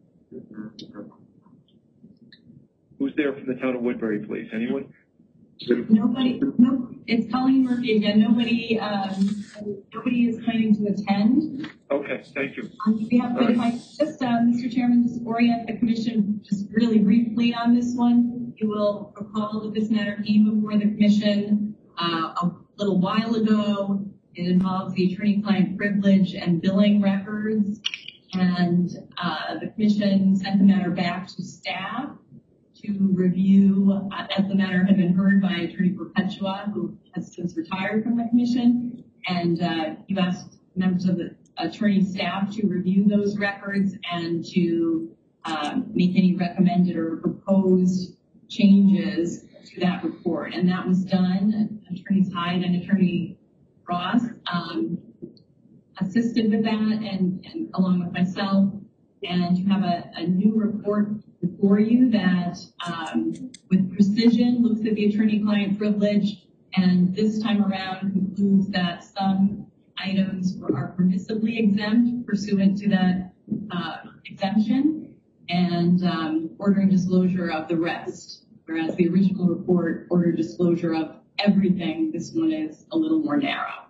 Who's there from the Town of Woodbury, please? Anyone? Nobody, no, it's Colleen Murphy again. Nobody, um, nobody is planning to attend. Okay, thank you. On behalf, but if I just, uh, Mister Chairman, just orient the commission just really briefly on this one. You will recall that this matter came before the commission uh, a little while ago. It involves the attorney-client privilege and billing records, and uh, the commission sent the matter back to staff to review, uh, as the matter had been heard by Attorney Perpetua, who has since retired from the commission, and uh, you asked members of the attorney staff to review those records and to uh, make any recommended or proposed changes to that report. And that was done. Attorneys Hyde and Attorney Ross um, assisted with that, and, and along with myself. And you have a, a new report before you that, um, with precision, looks at the attorney-client privilege, and this time around concludes that some items are permissibly exempt pursuant to that uh, exemption, and um, ordering disclosure of the rest. Whereas the original report ordered disclosure of everything, this one is a little more narrow.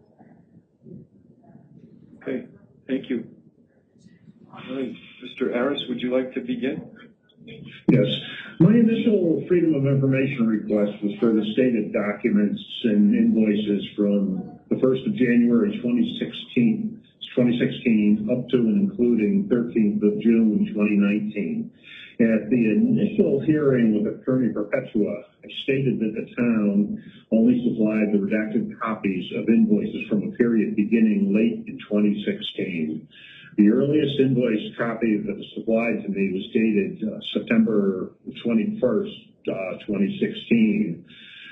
Okay, thank you. All right, Mister Aris, would you like to begin? Yes. My initial Freedom of Information request was for the stated documents and invoices from the first of January twenty sixteen, twenty sixteen up to and including thirteenth of June twenty nineteen. At the initial hearing with Attorney Perpetua, I stated that the town only supplied the redacted copies of invoices from a period beginning late in twenty sixteen. The earliest invoice copy that was supplied to me was dated uh, September twenty-first, uh, twenty sixteen.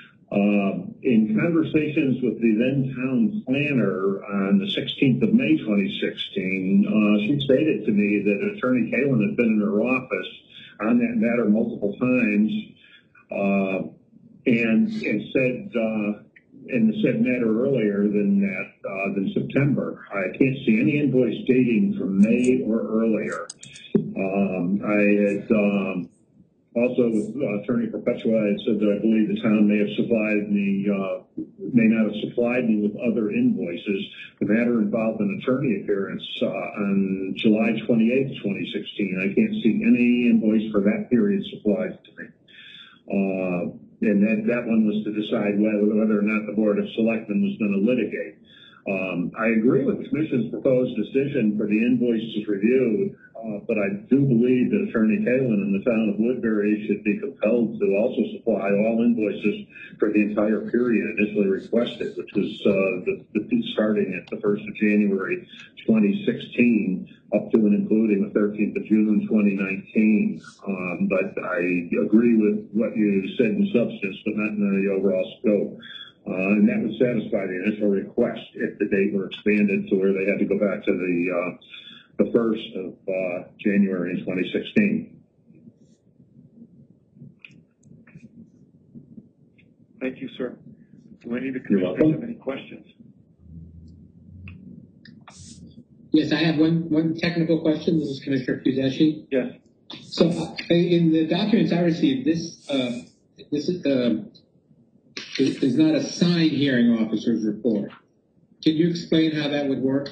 Uh, in conversations with the then town planner on the sixteenth of May twenty sixteen, uh, she stated to me that Attorney Kalin had been in her office on that matter multiple times, uh, and, and said, uh, in the said matter earlier than that, uh, than September. I can't see any invoice dating from May or earlier. Um, I had, um, also with uh, Attorney Perpetua, I had said that I believe the town may have supplied me, uh, may not have supplied me with other invoices. The matter involved an attorney appearance uh, on July twenty-eighth, twenty sixteen. I can't see any invoice for that period supplied to me. Uh, and that, that one was to decide whether, whether or not the Board of Selectmen was going to litigate. Um, I agree with the Commission's proposed decision for the invoices reviewed, uh, but I do believe that Attorney Kalin and the town of Woodbury should be compelled to also supply all invoices for the entire period initially requested, which was uh, the, the starting at the first of January twenty sixteen up to and including the thirteenth of June twenty nineteen. Um, but I agree with what you said in substance, but not in the overall scope. Uh, and that would satisfy the initial request if the date were expanded to where they had to go back to the uh, the first of uh, January in twenty sixteen. Thank you, sir. Do any of the commissioners have any questions? Yes, I have one one technical question. This is Commissioner Fuzeshi. Yes. So uh, in the documents I received, this uh, this is uh, is not a signed hearing officer's report. can you explain how that would work?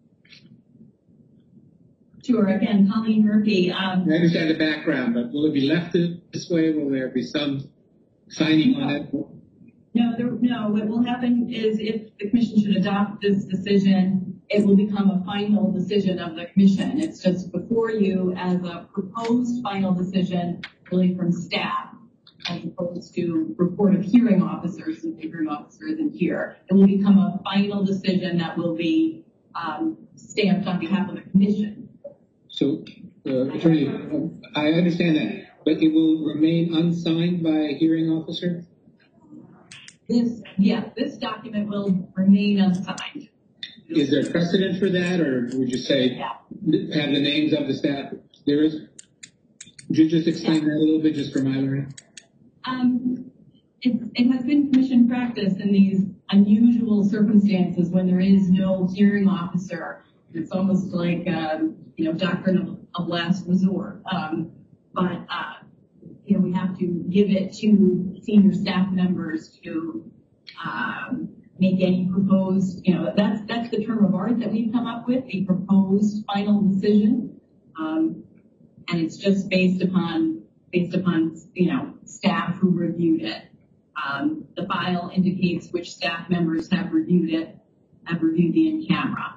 Sure. Again, Colleen Murphy. Um, I understand the background, but will it be left this way? Will there be some signing on it? No, there, no. What will happen is if the commission should adopt this decision, it will become a final decision of the commission. It's just before you as a proposed final decision, really from staff, as opposed to report of hearing officers, and the hearing officer isn't here. It will become a final decision that will be um, stamped on behalf of the commission. So, uh, Attorney, um, I understand that, but it will remain unsigned by a hearing officer? This, yeah, this document will remain unsigned. Is there precedent for that, or would you say yeah. have the names of the staff? There is. Would you just explain yeah. that a little bit, just for my learning? Um, it, it has been commission practice in these unusual circumstances when there is no hearing officer. It's almost like, um, you know, doctrine of, of last resort. Um, but, uh, you know, we have to give it to senior staff members to um, make any proposed, you know, that's that's the term of art that we've come up with, a proposed final decision. Um, and it's just based upon, based upon, you know, staff who reviewed it. Um, the file indicates which staff members have reviewed it, have reviewed the in-camera.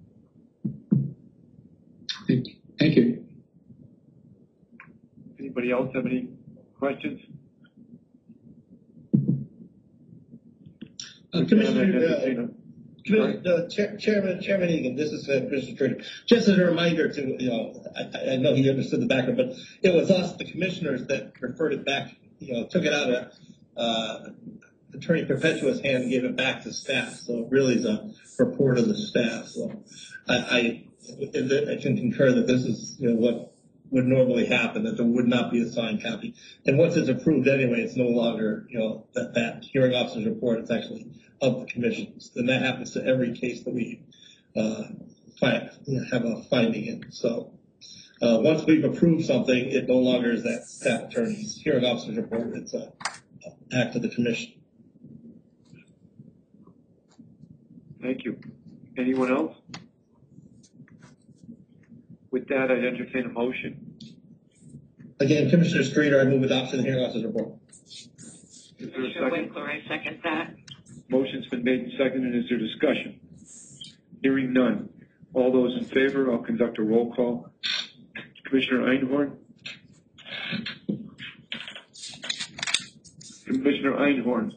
Thank you. Thank you. Anybody else have any questions? Uh, Commissioner, uh, Commissioner uh, Chair, Chairman, Chairman Egan, this is uh, Commissioner Trader. Just as a reminder to, you know, I, I know he understood the background, but it was us, the commissioners, that referred it back, you know, took it out of uh, Attorney Perpetua's hand and gave it back to staff. So it really is a report of the staff. So I, I I can concur that this is, you know, what would normally happen, that there would not be a signed copy. And once it's approved anyway, it's no longer, you know, that, that hearing officer's report, it's actually of the commissions. And that happens to every case that we uh, find, you know, have a finding in. So uh, once we've approved something, it no longer is that staff attorney's hearing officer's report, it's a, a act of the commission. Thank you. Anyone else? With that, I'd entertain a motion. Again, Commissioner Streeter, I move adoption of the hearing officer's report. Is there a Commissioner second? Winkler, I second that. Motion's been made and seconded. Is there discussion? Hearing none. All those in favor, I'll conduct a roll call. Commissioner Einhorn? Commissioner Einhorn?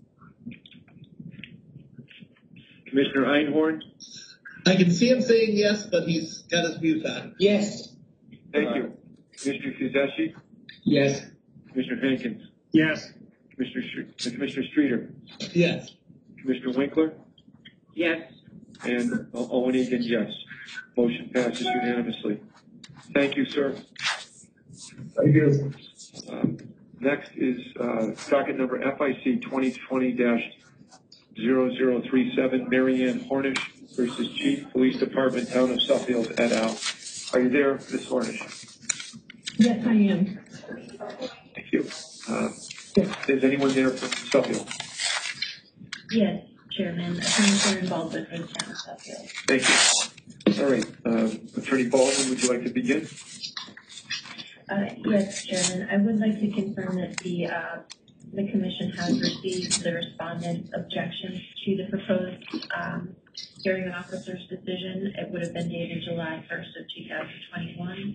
Commissioner Einhorn? I can see him saying yes, but he's got his mute on. Yes. Thank you. Commissioner Fuseshi? Yes. Commissioner Hankins? Yes. Commissioner Sh- Commissioner Streeter? Yes. Commissioner Winkler? Yes. And Owen Egan, yes. Motion passes unanimously. Thank you, sir. Thank you. Um, next is uh, docket number F I C twenty twenty dash zero zero three seven, Marianne Hornish versus Chief Police Department, Town of Suffield, et al. Are you there, Miz Hornish? Yes, I am. Thank you. Uh, is anyone there from Suffield? Yes, Chairman. Attorney Baldwin from Town of Suffield. Thank you. All right. Uh, Attorney Baldwin, would you like to begin? Uh, yes, Chairman. I would like to confirm that the uh, the Commission has received the respondent's objections to the proposed um, hearing officer's decision. It would have been dated July first of two thousand twenty-one.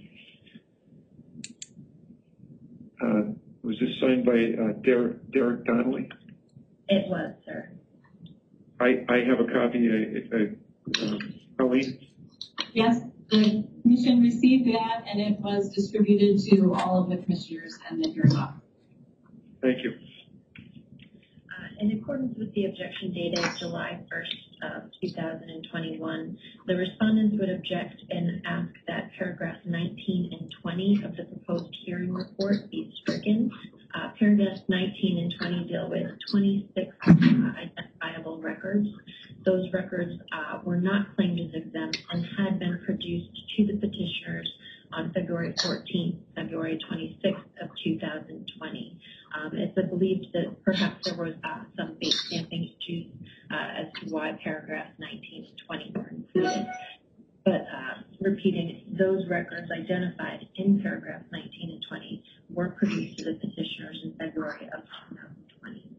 Uh, was this signed by uh, Derek, Derek Donnelly? It was, sir. I, I have a copy. Uh, uh, uh, Colleen? Yes, the commission received that and it was distributed to all of the commissioners and the hearing officer. Thank you. Uh, in accordance with the objection dated July first of two thousand twenty-one, the respondents would object and ask that paragraphs nineteen and twenty of the proposed hearing report be stricken. Uh, paragraphs nineteen and twenty deal with twenty-six uh, identifiable records. Those records uh, were not claimed as exempt and had been produced to the petitioners on February fourteenth, February twenty-sixth of two thousand twenty. Um, it's believed that perhaps there was uh, some base stamping issues uh, as to why paragraphs nineteen and twenty were included. But uh, repeating, those records identified in paragraphs nineteen and twenty were produced to the petitioners in February of two thousand twenty.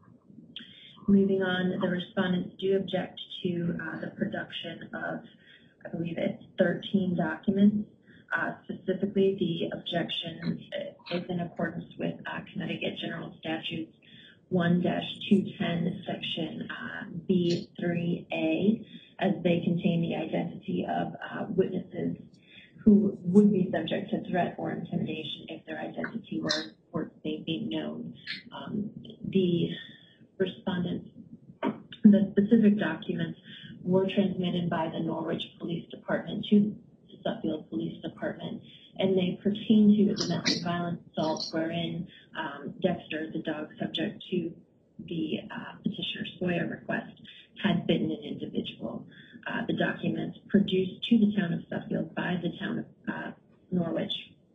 Moving on, the respondents do object to uh, the production of, I believe it's thirteen documents. Uh, specifically, the objection is in accordance with uh, Connecticut General Statutes one dash two ten, section uh, B three A, as they contain the identity of uh, witnesses who would be subject to threat or intimidation if their identity were, were made known. Um, the respondents, the specific documents were transmitted by the Norwich Police Department to the Suffield Police Department, and they pertain to a domestic violence assault wherein um, Dexter, the dog subject to the uh, petitioner's FOIA request, had bitten an individual. Uh, the documents produced to the town of Suffield by the town of uh, Norwich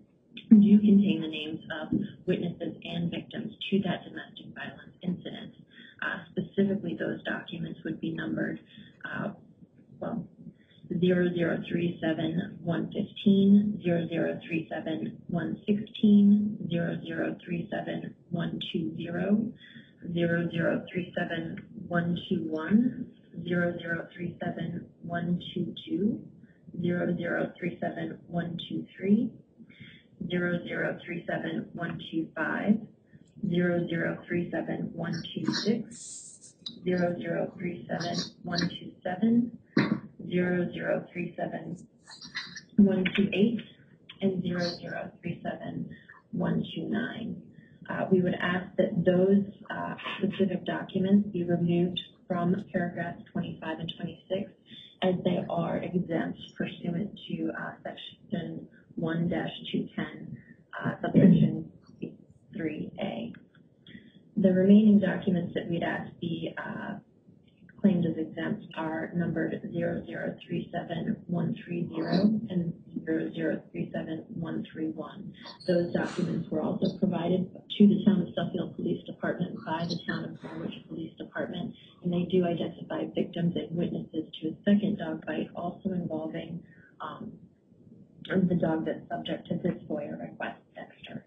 do contain the names of witnesses and victims to that domestic violence incident. Uh, specifically, those documents would be numbered, uh, well, zero zero three seven one fifteen, zero zero three seven one sixteen, zero zero three seven one two zero, zero zero three seven one two one, zero zero three seven one two two, zero zero three seven one two three, zero zero three seven one two five, zero zero three seven one two six, zero zero three seven one two seven, zero zero three seven one two eight, and zero zero three seven one two nine. Uh, we would ask that those uh, specific documents be removed from paragraphs twenty-five and twenty-six, as they are exempt pursuant to uh, section one dash two ten, uh, subsection three A. The remaining documents that we'd ask be uh, claimed as exempt are numbered zero zero three seven one three zero and zero zero three seven one three one. Those documents were also provided to the town of Suffield Police Department by the town of Norwich Police Department, and they do identify victims and witnesses to a second dog bite, also involving um, the dog that's subject to this FOIA request, Dexter.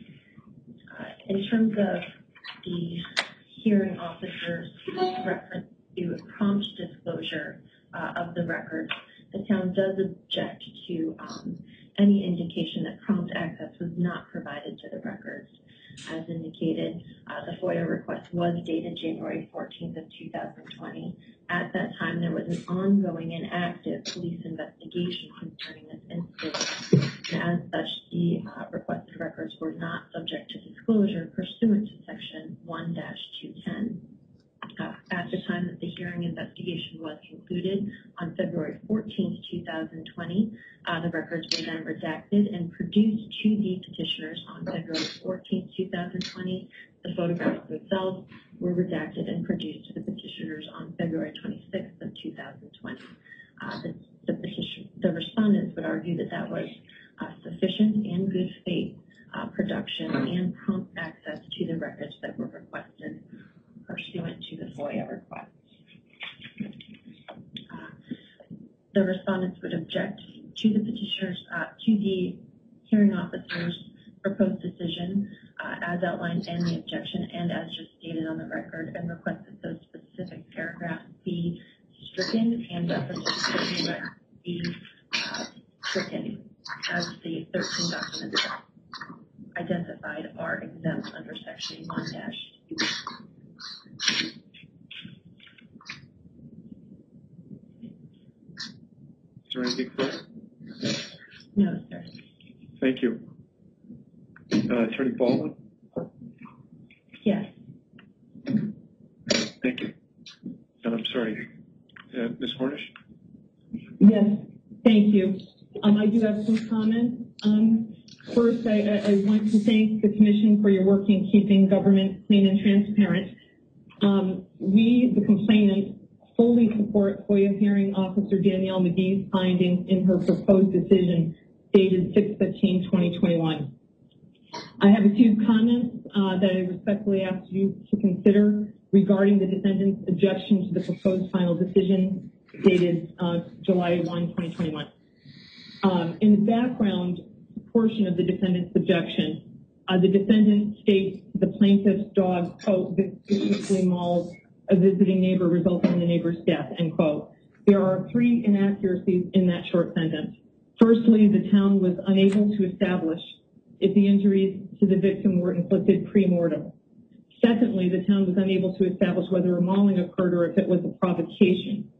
Uh, in terms of the hearing officer's reference to prompt disclosure uh, of the records, the town does object to um, any indication that prompt access was not provided to the records. As indicated, uh, the FOIA request was dated January fourteenth of two thousand twenty. At that time, there was an ongoing and active police investigation concerning this incident. And as such, the uh, requested records were not subject to disclosure pursuant to section one dash two ten. Uh, at the time that the hearing investigation was concluded on February fourteenth, two thousand twenty, uh, the records were then redacted and produced to the petitioners on February fourteenth, two thousand twenty. The photographs themselves were redacted and produced to the petitioners on February twenty-sixth of two thousand twenty. Uh, the, the, petition, the respondents would argue that that was uh, sufficient and good faith uh, production and prompt access to the records that were requested pursuant to the FOIA request. Uh, the respondents would object to the petitioners, uh, to the hearing officer's proposed decision uh, as outlined in the objection and as just stated on the record, and request that those specific paragraphs be stricken and references to the record be uh, stricken, as the thirteen documents identified are exempt under section one dash two. Is there anything further? No, sir. Thank you. Uh, Attorney Baldwin? Yes. Thank you. And I'm sorry, uh, Miz Hornish? Yes, thank you. Um, I do have some comments. Um, first, I, I, I want to thank the Commission for your work in keeping government clean and transparent. Um, we, the complainant, fully support FOIA hearing officer Danielle McGee's findings in her proposed decision dated six fifteen twenty twenty-one. I have a few comments uh, that I respectfully ask you to consider regarding the defendant's objection to the proposed final decision dated uh, July first, twenty twenty-one. Um, in the background portion of the defendant's objection, uh, the defendant states the plaintiff's dog, quote, viciously mauled a visiting neighbor, resulting in the neighbor's death, end quote. There are three inaccuracies in that short sentence. Firstly, the town was unable to establish if the injuries to the victim were inflicted pre-mortem. Secondly, the town was unable to establish whether a mauling occurred or if it was a provocation.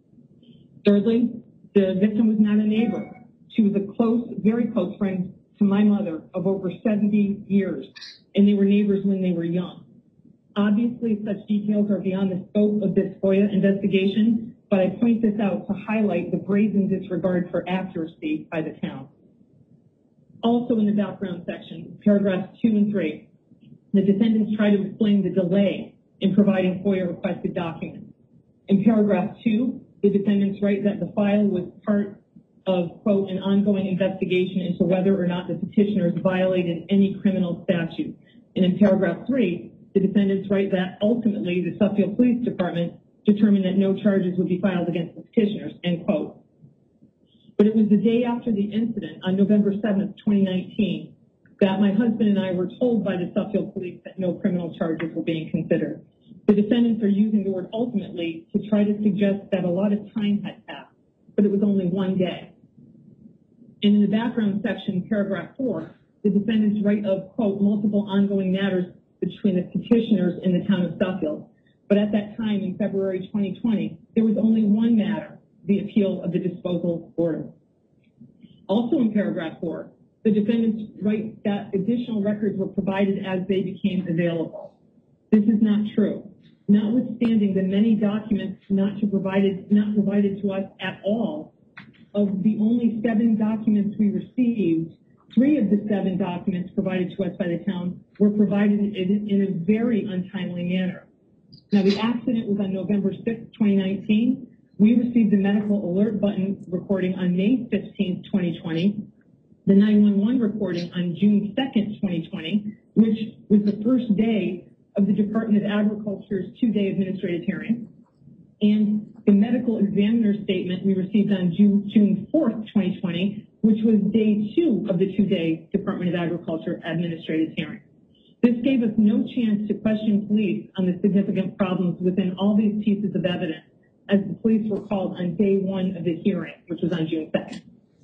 Thirdly, the victim was not a neighbor. She was a close, very close friend to my mother of over seventy years, and they were neighbors when they were young. Obviously, such details are beyond the scope of this FOIA investigation, but I point this out to highlight the brazen disregard for accuracy by the town. Also in the background section, paragraphs two and three, the defendants try to explain the delay in providing FOIA requested documents. In paragraph two, the defendants write that the file was part of, quote, an ongoing investigation into whether or not the petitioners violated any criminal statute. And in paragraph three, the defendants write that ultimately the Suffield Police Department determined that no charges would be filed against the petitioners, end quote. But it was the day after the incident, on November seventh, twenty nineteen, that my husband and I were told by the Suffield Police that no criminal charges were being considered. The defendants are using the word ultimately to try to suggest that a lot of time had passed, but it was only one day. And in the background section, paragraph four, the defendants write of, quote, multiple ongoing matters between the petitioners in the town of Suffield. But at that time, in February twenty twenty, there was only one matter, the appeal of the disposal order. Also in paragraph four, the defendants write that additional records were provided as they became available. This is not true. Notwithstanding the many documents not, to provided, not provided to us at all, of the only seven documents we received, three of the seven documents provided to us by the town were provided in, in a very untimely manner. Now, the accident was on November sixth, twenty nineteen. We received the medical alert button recording on May fifteenth, twenty twenty, the nine one one recording on June second, twenty twenty, which was the first day of the Department of Agriculture's two-day administrative hearing, and the medical examiner statement we received on June fourth, twenty twenty, which was day two of the two-day Department of Agriculture administrative hearing. This gave us no chance to question police on the significant problems within all these pieces of evidence, as the police were called on day one of the hearing, which was on June second.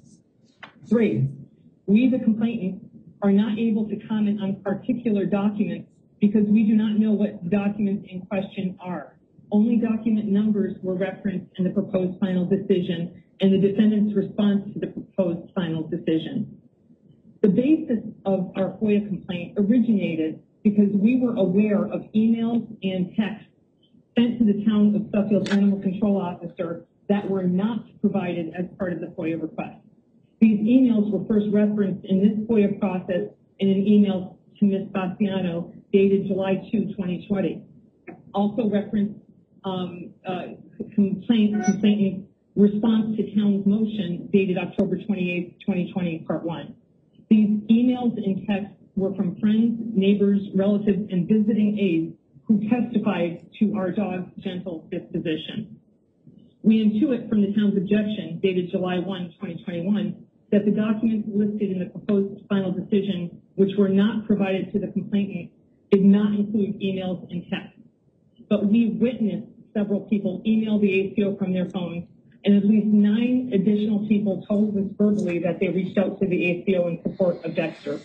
Three, we, the complainant, are not able to comment on particular documents because we do not know what documents in question are. Only document numbers were referenced in the proposed final decision and the defendant's response to the proposed final decision. The basis of our FOIA complaint originated because we were aware of emails and texts sent to the town of Suffield Animal Control Officer that were not provided as part of the FOIA request. These emails were first referenced in this FOIA process in an email to Miz Bastiano dated July second, twenty twenty. Also referenced um, uh, complaint, complainant response to town's motion dated October twenty-eighth, twenty twenty, part one. These emails and texts were from friends, neighbors, relatives, and visiting aides who testified to our dog's gentle disposition. We intuit from the town's objection dated July first, twenty twenty-one, that the documents listed in the proposed final decision, which were not provided to the complainant, did not include emails and texts. But we witnessed several people email the A C O from their phones, and at least nine additional people told us verbally that they reached out to the A C O in support of Dexter.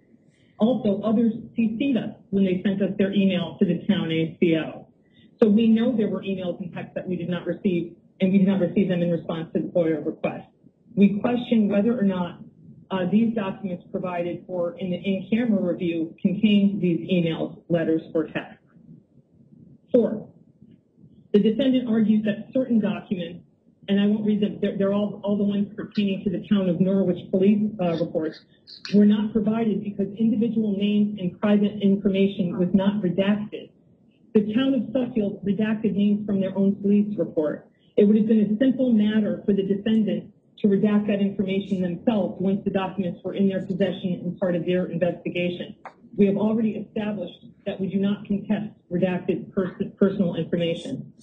Also, others C C'd us when they sent us their email to the town A C O. So we know there were emails and texts that we did not receive, and we did not receive them in response to the FOIA request. We question whether or not uh, these documents provided for in the in-camera review contained these emails, letters, or texts. Four, the defendant argues that certain documents, and I won't read them, they're, they're all, all the ones pertaining to the town of Norwich police uh, reports, were not provided because individual names and private information was not redacted. The town of Suffield redacted names from their own police report. It would have been a simple matter for the defendant to redact that information themselves once the documents were in their possession and part of their investigation. We have already established that we do not contest redacted pers personal information.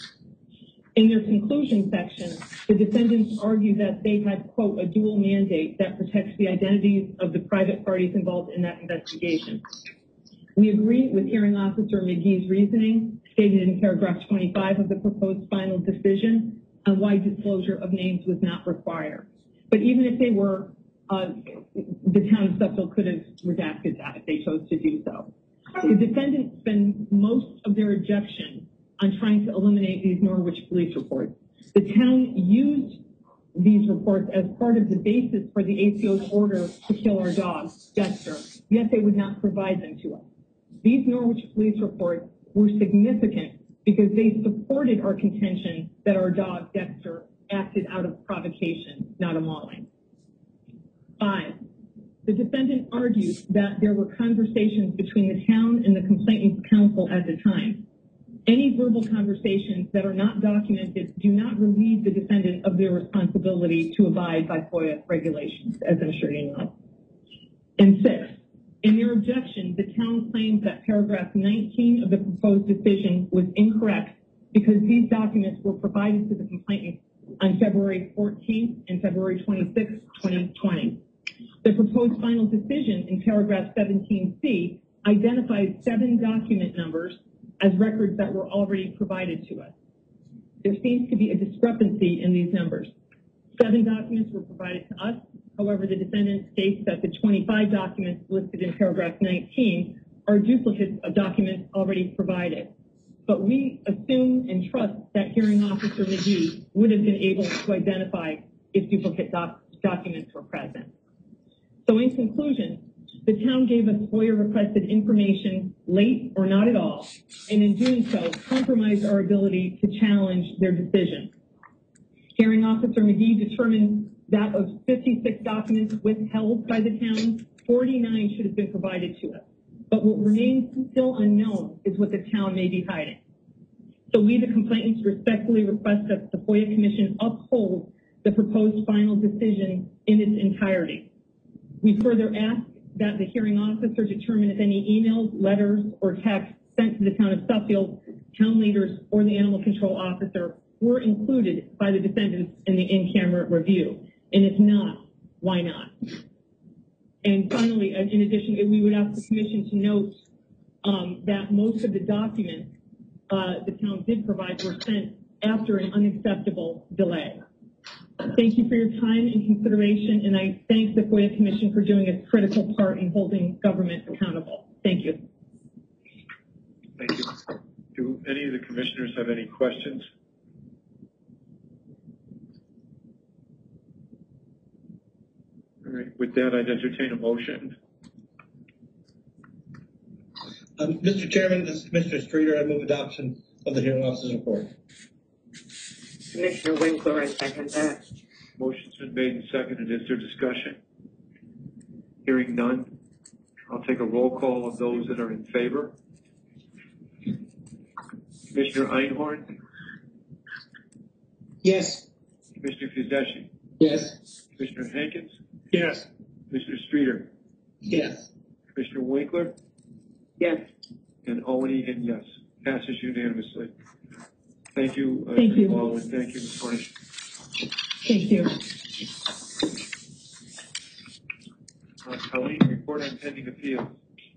In their conclusion section, the defendants argue that they had, quote, a dual mandate that protects the identities of the private parties involved in that investigation. We agree with Hearing Officer McGee's reasoning stated in paragraph twenty-five of the proposed final decision on why disclosure of names was not required. But even if they were, uh, the town of Suffield could have redacted that if they chose to do so. The defendants spend most of their objection on trying to eliminate these Norwich police reports. The town used these reports as part of the basis for the A C O's order to kill our dog, Dexter, yet they would not provide them to us. These Norwich police reports were significant because they supported our contention that our dog, Dexter, acted out of provocation, not a mauling. Five, the defendant argued that there were conversations between the town and the complainant's counsel at the time. Any verbal conversations that are not documented do not relieve the defendant of their responsibility to abide by FOIA regulations, as I'm sure you know. And six, in their objection, the town claims that paragraph nineteen of the proposed decision was incorrect because these documents were provided to the complainant on February fourteenth and February twenty-sixth, twenty twenty. The proposed final decision in paragraph seventeen C identifies seven document numbers as records that were already provided to us. There seems to be a discrepancy in these numbers. Seven documents were provided to us. However, the defendant states that the twenty-five documents listed in paragraph nineteen are duplicates of documents already provided. But we assume and trust that Hearing Officer McGee would have been able to identify if duplicate doc documents were present. So in conclusion, the town gave us FOIA requested information late or not at all, and in doing so, compromised our ability to challenge their decision. Hearing Officer McGee determined that of fifty-six documents withheld by the town, forty-nine should have been provided to us. But what remains still unknown is what the town may be hiding. So we, the complainants, respectfully request that the FOIA Commission uphold the proposed final decision in its entirety. We further ask that the hearing officer determine if any emails, letters, or texts sent to the town of Suffield, town leaders, or the animal control officer were included by the defendants in the in-camera review. And if not, why not? And finally, in addition, we would ask the commission to note um, that most of the documents uh, the town did provide were sent after an unacceptable delay. Thank you for your time and consideration, and I thank the FOIA Commission for doing its critical part in holding government accountable. Thank you. Thank you. Do any of the commissioners have any questions? All right. With that, I'd entertain a motion. Um, Mister Chairman, this is Commissioner Streeter. I move adoption of the hearing officer's report. Commissioner Winkler, I second that. Motion's been made and seconded. Is there discussion? Hearing none, I'll take a roll call of those that are in favor. Commissioner Einhorn? Yes. Commissioner Fuseshi? Yes. Commissioner Hankins? Yes. Commissioner Streeter? Yes. Commissioner Winkler? Yes. And Owen Egan, yes. Passes unanimously. Thank you. Uh, Thank you. All, and thank you, Miz Cornish. Thank you. Uh, Colleen, report on pending appeal.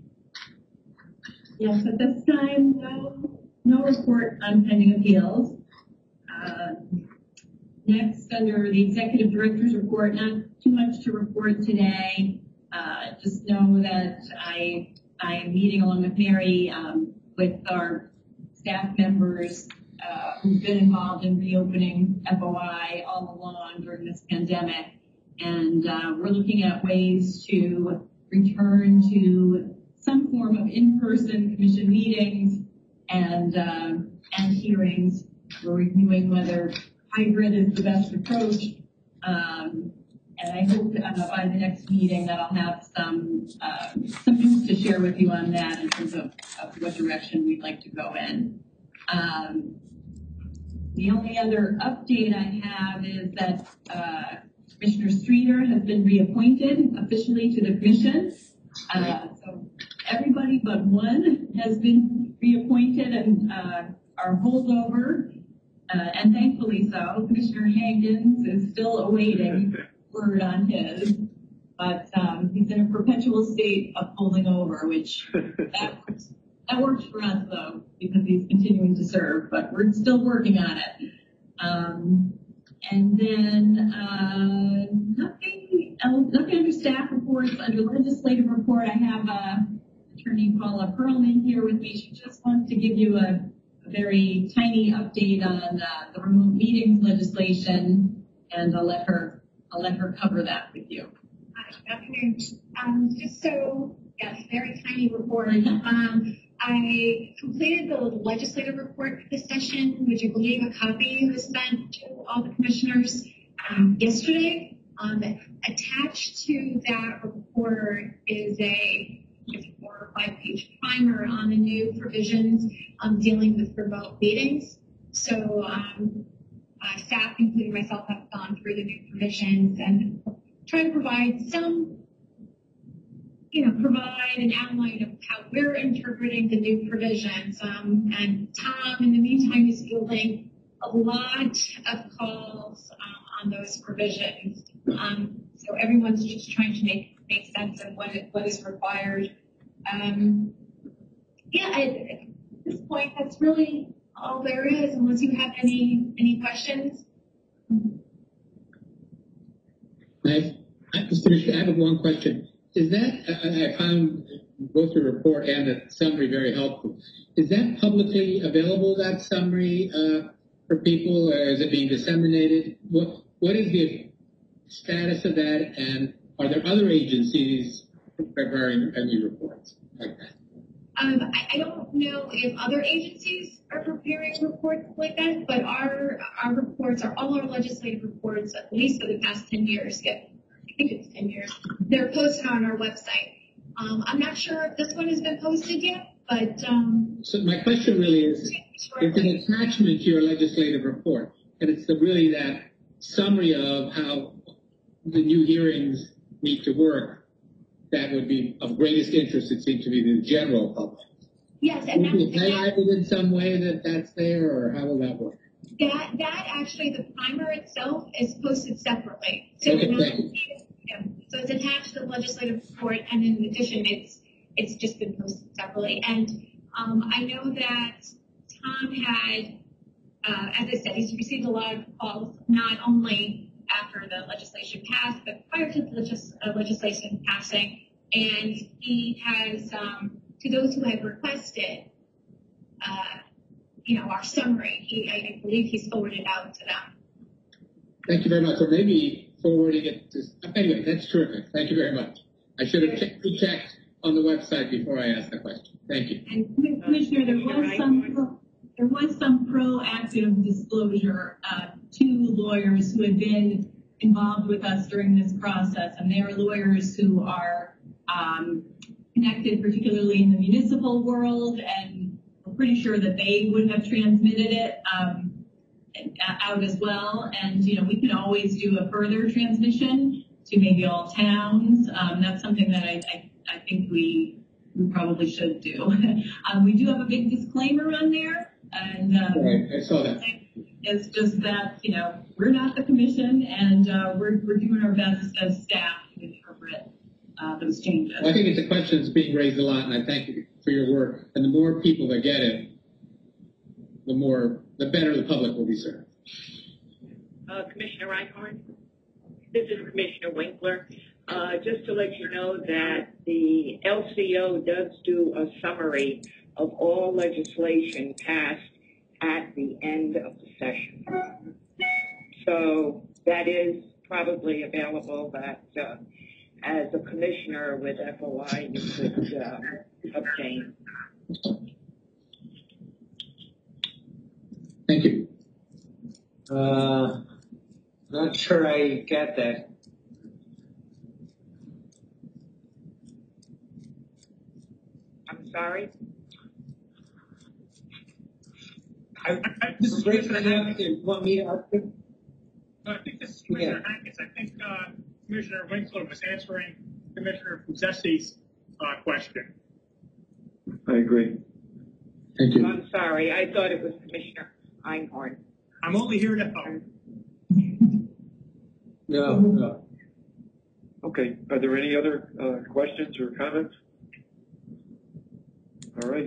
Yes, at this time, no, no report on pending appeals. Uh, next, under the executive director's report, not too much to report today. Uh, just know that I I am meeting along with Mary um, with our staff members uh, who've been involved in reopening F O I all along during this pandemic. And uh, we're looking at ways to return to some form of in-person commission meetings and, uh, and hearings. We're reviewing whether hybrid is the best approach. Um, and I hope that uh, by the next meeting that I'll have some, uh, some news to share with you on that in terms of, of what direction we'd like to go in. Um, the only other update I have is that uh, Commissioner Streeter has been reappointed officially to the commission. Uh, so everybody but one has been reappointed and uh, are holdover, uh, and thankfully so. Commissioner Hankins is still awaiting word on his, but um, he's in a perpetual state of holding over, which that works, that works for us though, because he's continuing to serve, but we're still working on it. Um, and then uh, nothing else, nothing under staff reports. Under legislative report, I have uh, Attorney Paula Perlman here with me. She just wants to give you a, a very tiny update on uh, the remote meetings legislation, and I'll let her I'll let her cover that with you. Hi, good afternoon. Um, just so, yes, very tiny report. Um, I completed the legislative report for this session, which I believe a copy was sent to all the commissioners um, yesterday. Um, attached to that report is a, is a four or five page primer on the new provisions um, dealing with remote meetings. So um, uh, staff, including myself, have gone through the new provisions and try to provide some you know, provide an outline of how we're interpreting the new provisions. Um, and Tom, in the meantime, is fielding a lot of calls um, on those provisions. Um, so everyone's just trying to make make sense of what it, what is required. Um, yeah, I, at this point, that's really all there is, unless you have any any questions. I, I have one question. Is that, I found both the report and the summary very helpful. Is that publicly available, that summary, uh, for people, or is it being disseminated? What What is the status of that, and are there other agencies preparing any reports like that? Um, I, I don't know if other agencies are preparing reports like that, but our our reports, are all our legislative reports, at least for the past ten years, get I think it's ten years. They're posted on our website. Um, I'm not sure if this one has been posted yet, but um, so my question really is, it's an attachment to your legislative report, and it's the, really that summary of how the new hearings need to work that would be of greatest interest, it seems to me, to the general public. Yes, and Would you highlight it in some way that that's there, or how will that work? That that actually, the primer itself is posted separately. So, okay, not, thank you. Yeah, so it's attached to the legislative report, and in addition, it's it's just been posted separately. And um, I know that Tom had, uh, as I said, he's received a lot of calls, not only after the legislation passed, but prior to the legis- uh, legislation passing. And he has, um, to those who have requested, uh, you know, our summary, he, I, I believe he's forwarded out to them. Thank you very much. Or maybe forwarding it to, anyway, that's terrific. Thank you very much. I should have checked, checked on the website before I asked the question. Thank you. And Commissioner, there was some there was some proactive disclosure uh, to lawyers who had been involved with us during this process, and they are lawyers who are um, connected, particularly in the municipal world, and we're pretty sure that they would have transmitted it um, out as well. And you know, we can always do a further transmission to maybe all towns. Um, that's something that I, I, I think we we probably should do. um, we do have a big disclaimer on there, and um, right, I saw that. It's just that, you know, we're not the commission, and uh, we're we're doing our best as staff to interpret uh, those changes. Well, I think it's a question that's being raised a lot, and I thank you for your work. And the more people that get it, the more, the better the public will be served. Uh, Commissioner Reinhardt, this is Commissioner Winkler. Uh, just to let you know that the L C O does do a summary of all legislation passed at the end of the session. So that is probably available that uh, as a commissioner with F O I you could uh, obtain. Thank you. Uh, not sure I get that. I'm sorry? I, I, this is great. You want me to ask you? I think this is Commissioner yeah. Hankins. I think uh, Commissioner Winkler was answering Commissioner Fuzessi's uh, question. I agree. Thank you. I'm sorry, I thought it was Commissioner Einhorn. I'm only here to help. No, no. Okay, are there any other uh, questions or comments? All right.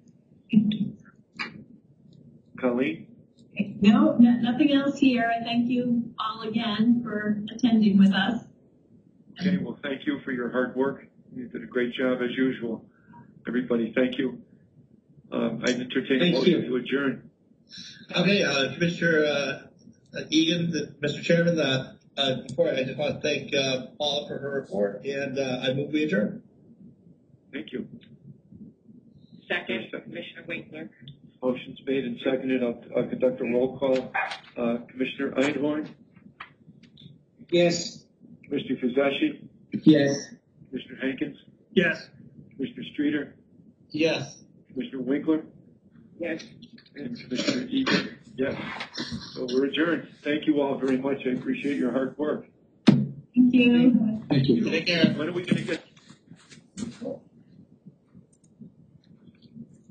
Colleen? No, no, nothing else here. I thank you all again for attending with us. Okay, well, thank you for your hard work. You did a great job as usual. Everybody, thank you. Um, I entertain a Thank motion you. to adjourn. Okay, uh, Commissioner uh, Egan, the, Mister Chairman, uh, uh, before I just want to thank uh, Paula for her report, and uh, I move we adjourn. Thank you. Second, Commissioner Winkler. Motion's made and seconded. I'll, I'll conduct a roll call. Uh, Commissioner Einhorn? Yes. Commissioner Fuzashi? Yes. Commissioner Hankins? Yes. Commissioner Streeter? Yes. Commissioner Winkler? Yes. And Commissioner Egan? Yes. So we're adjourned. Thank you all very much. I appreciate your hard work. Thank you. Thank you. Take care. When are we going to get?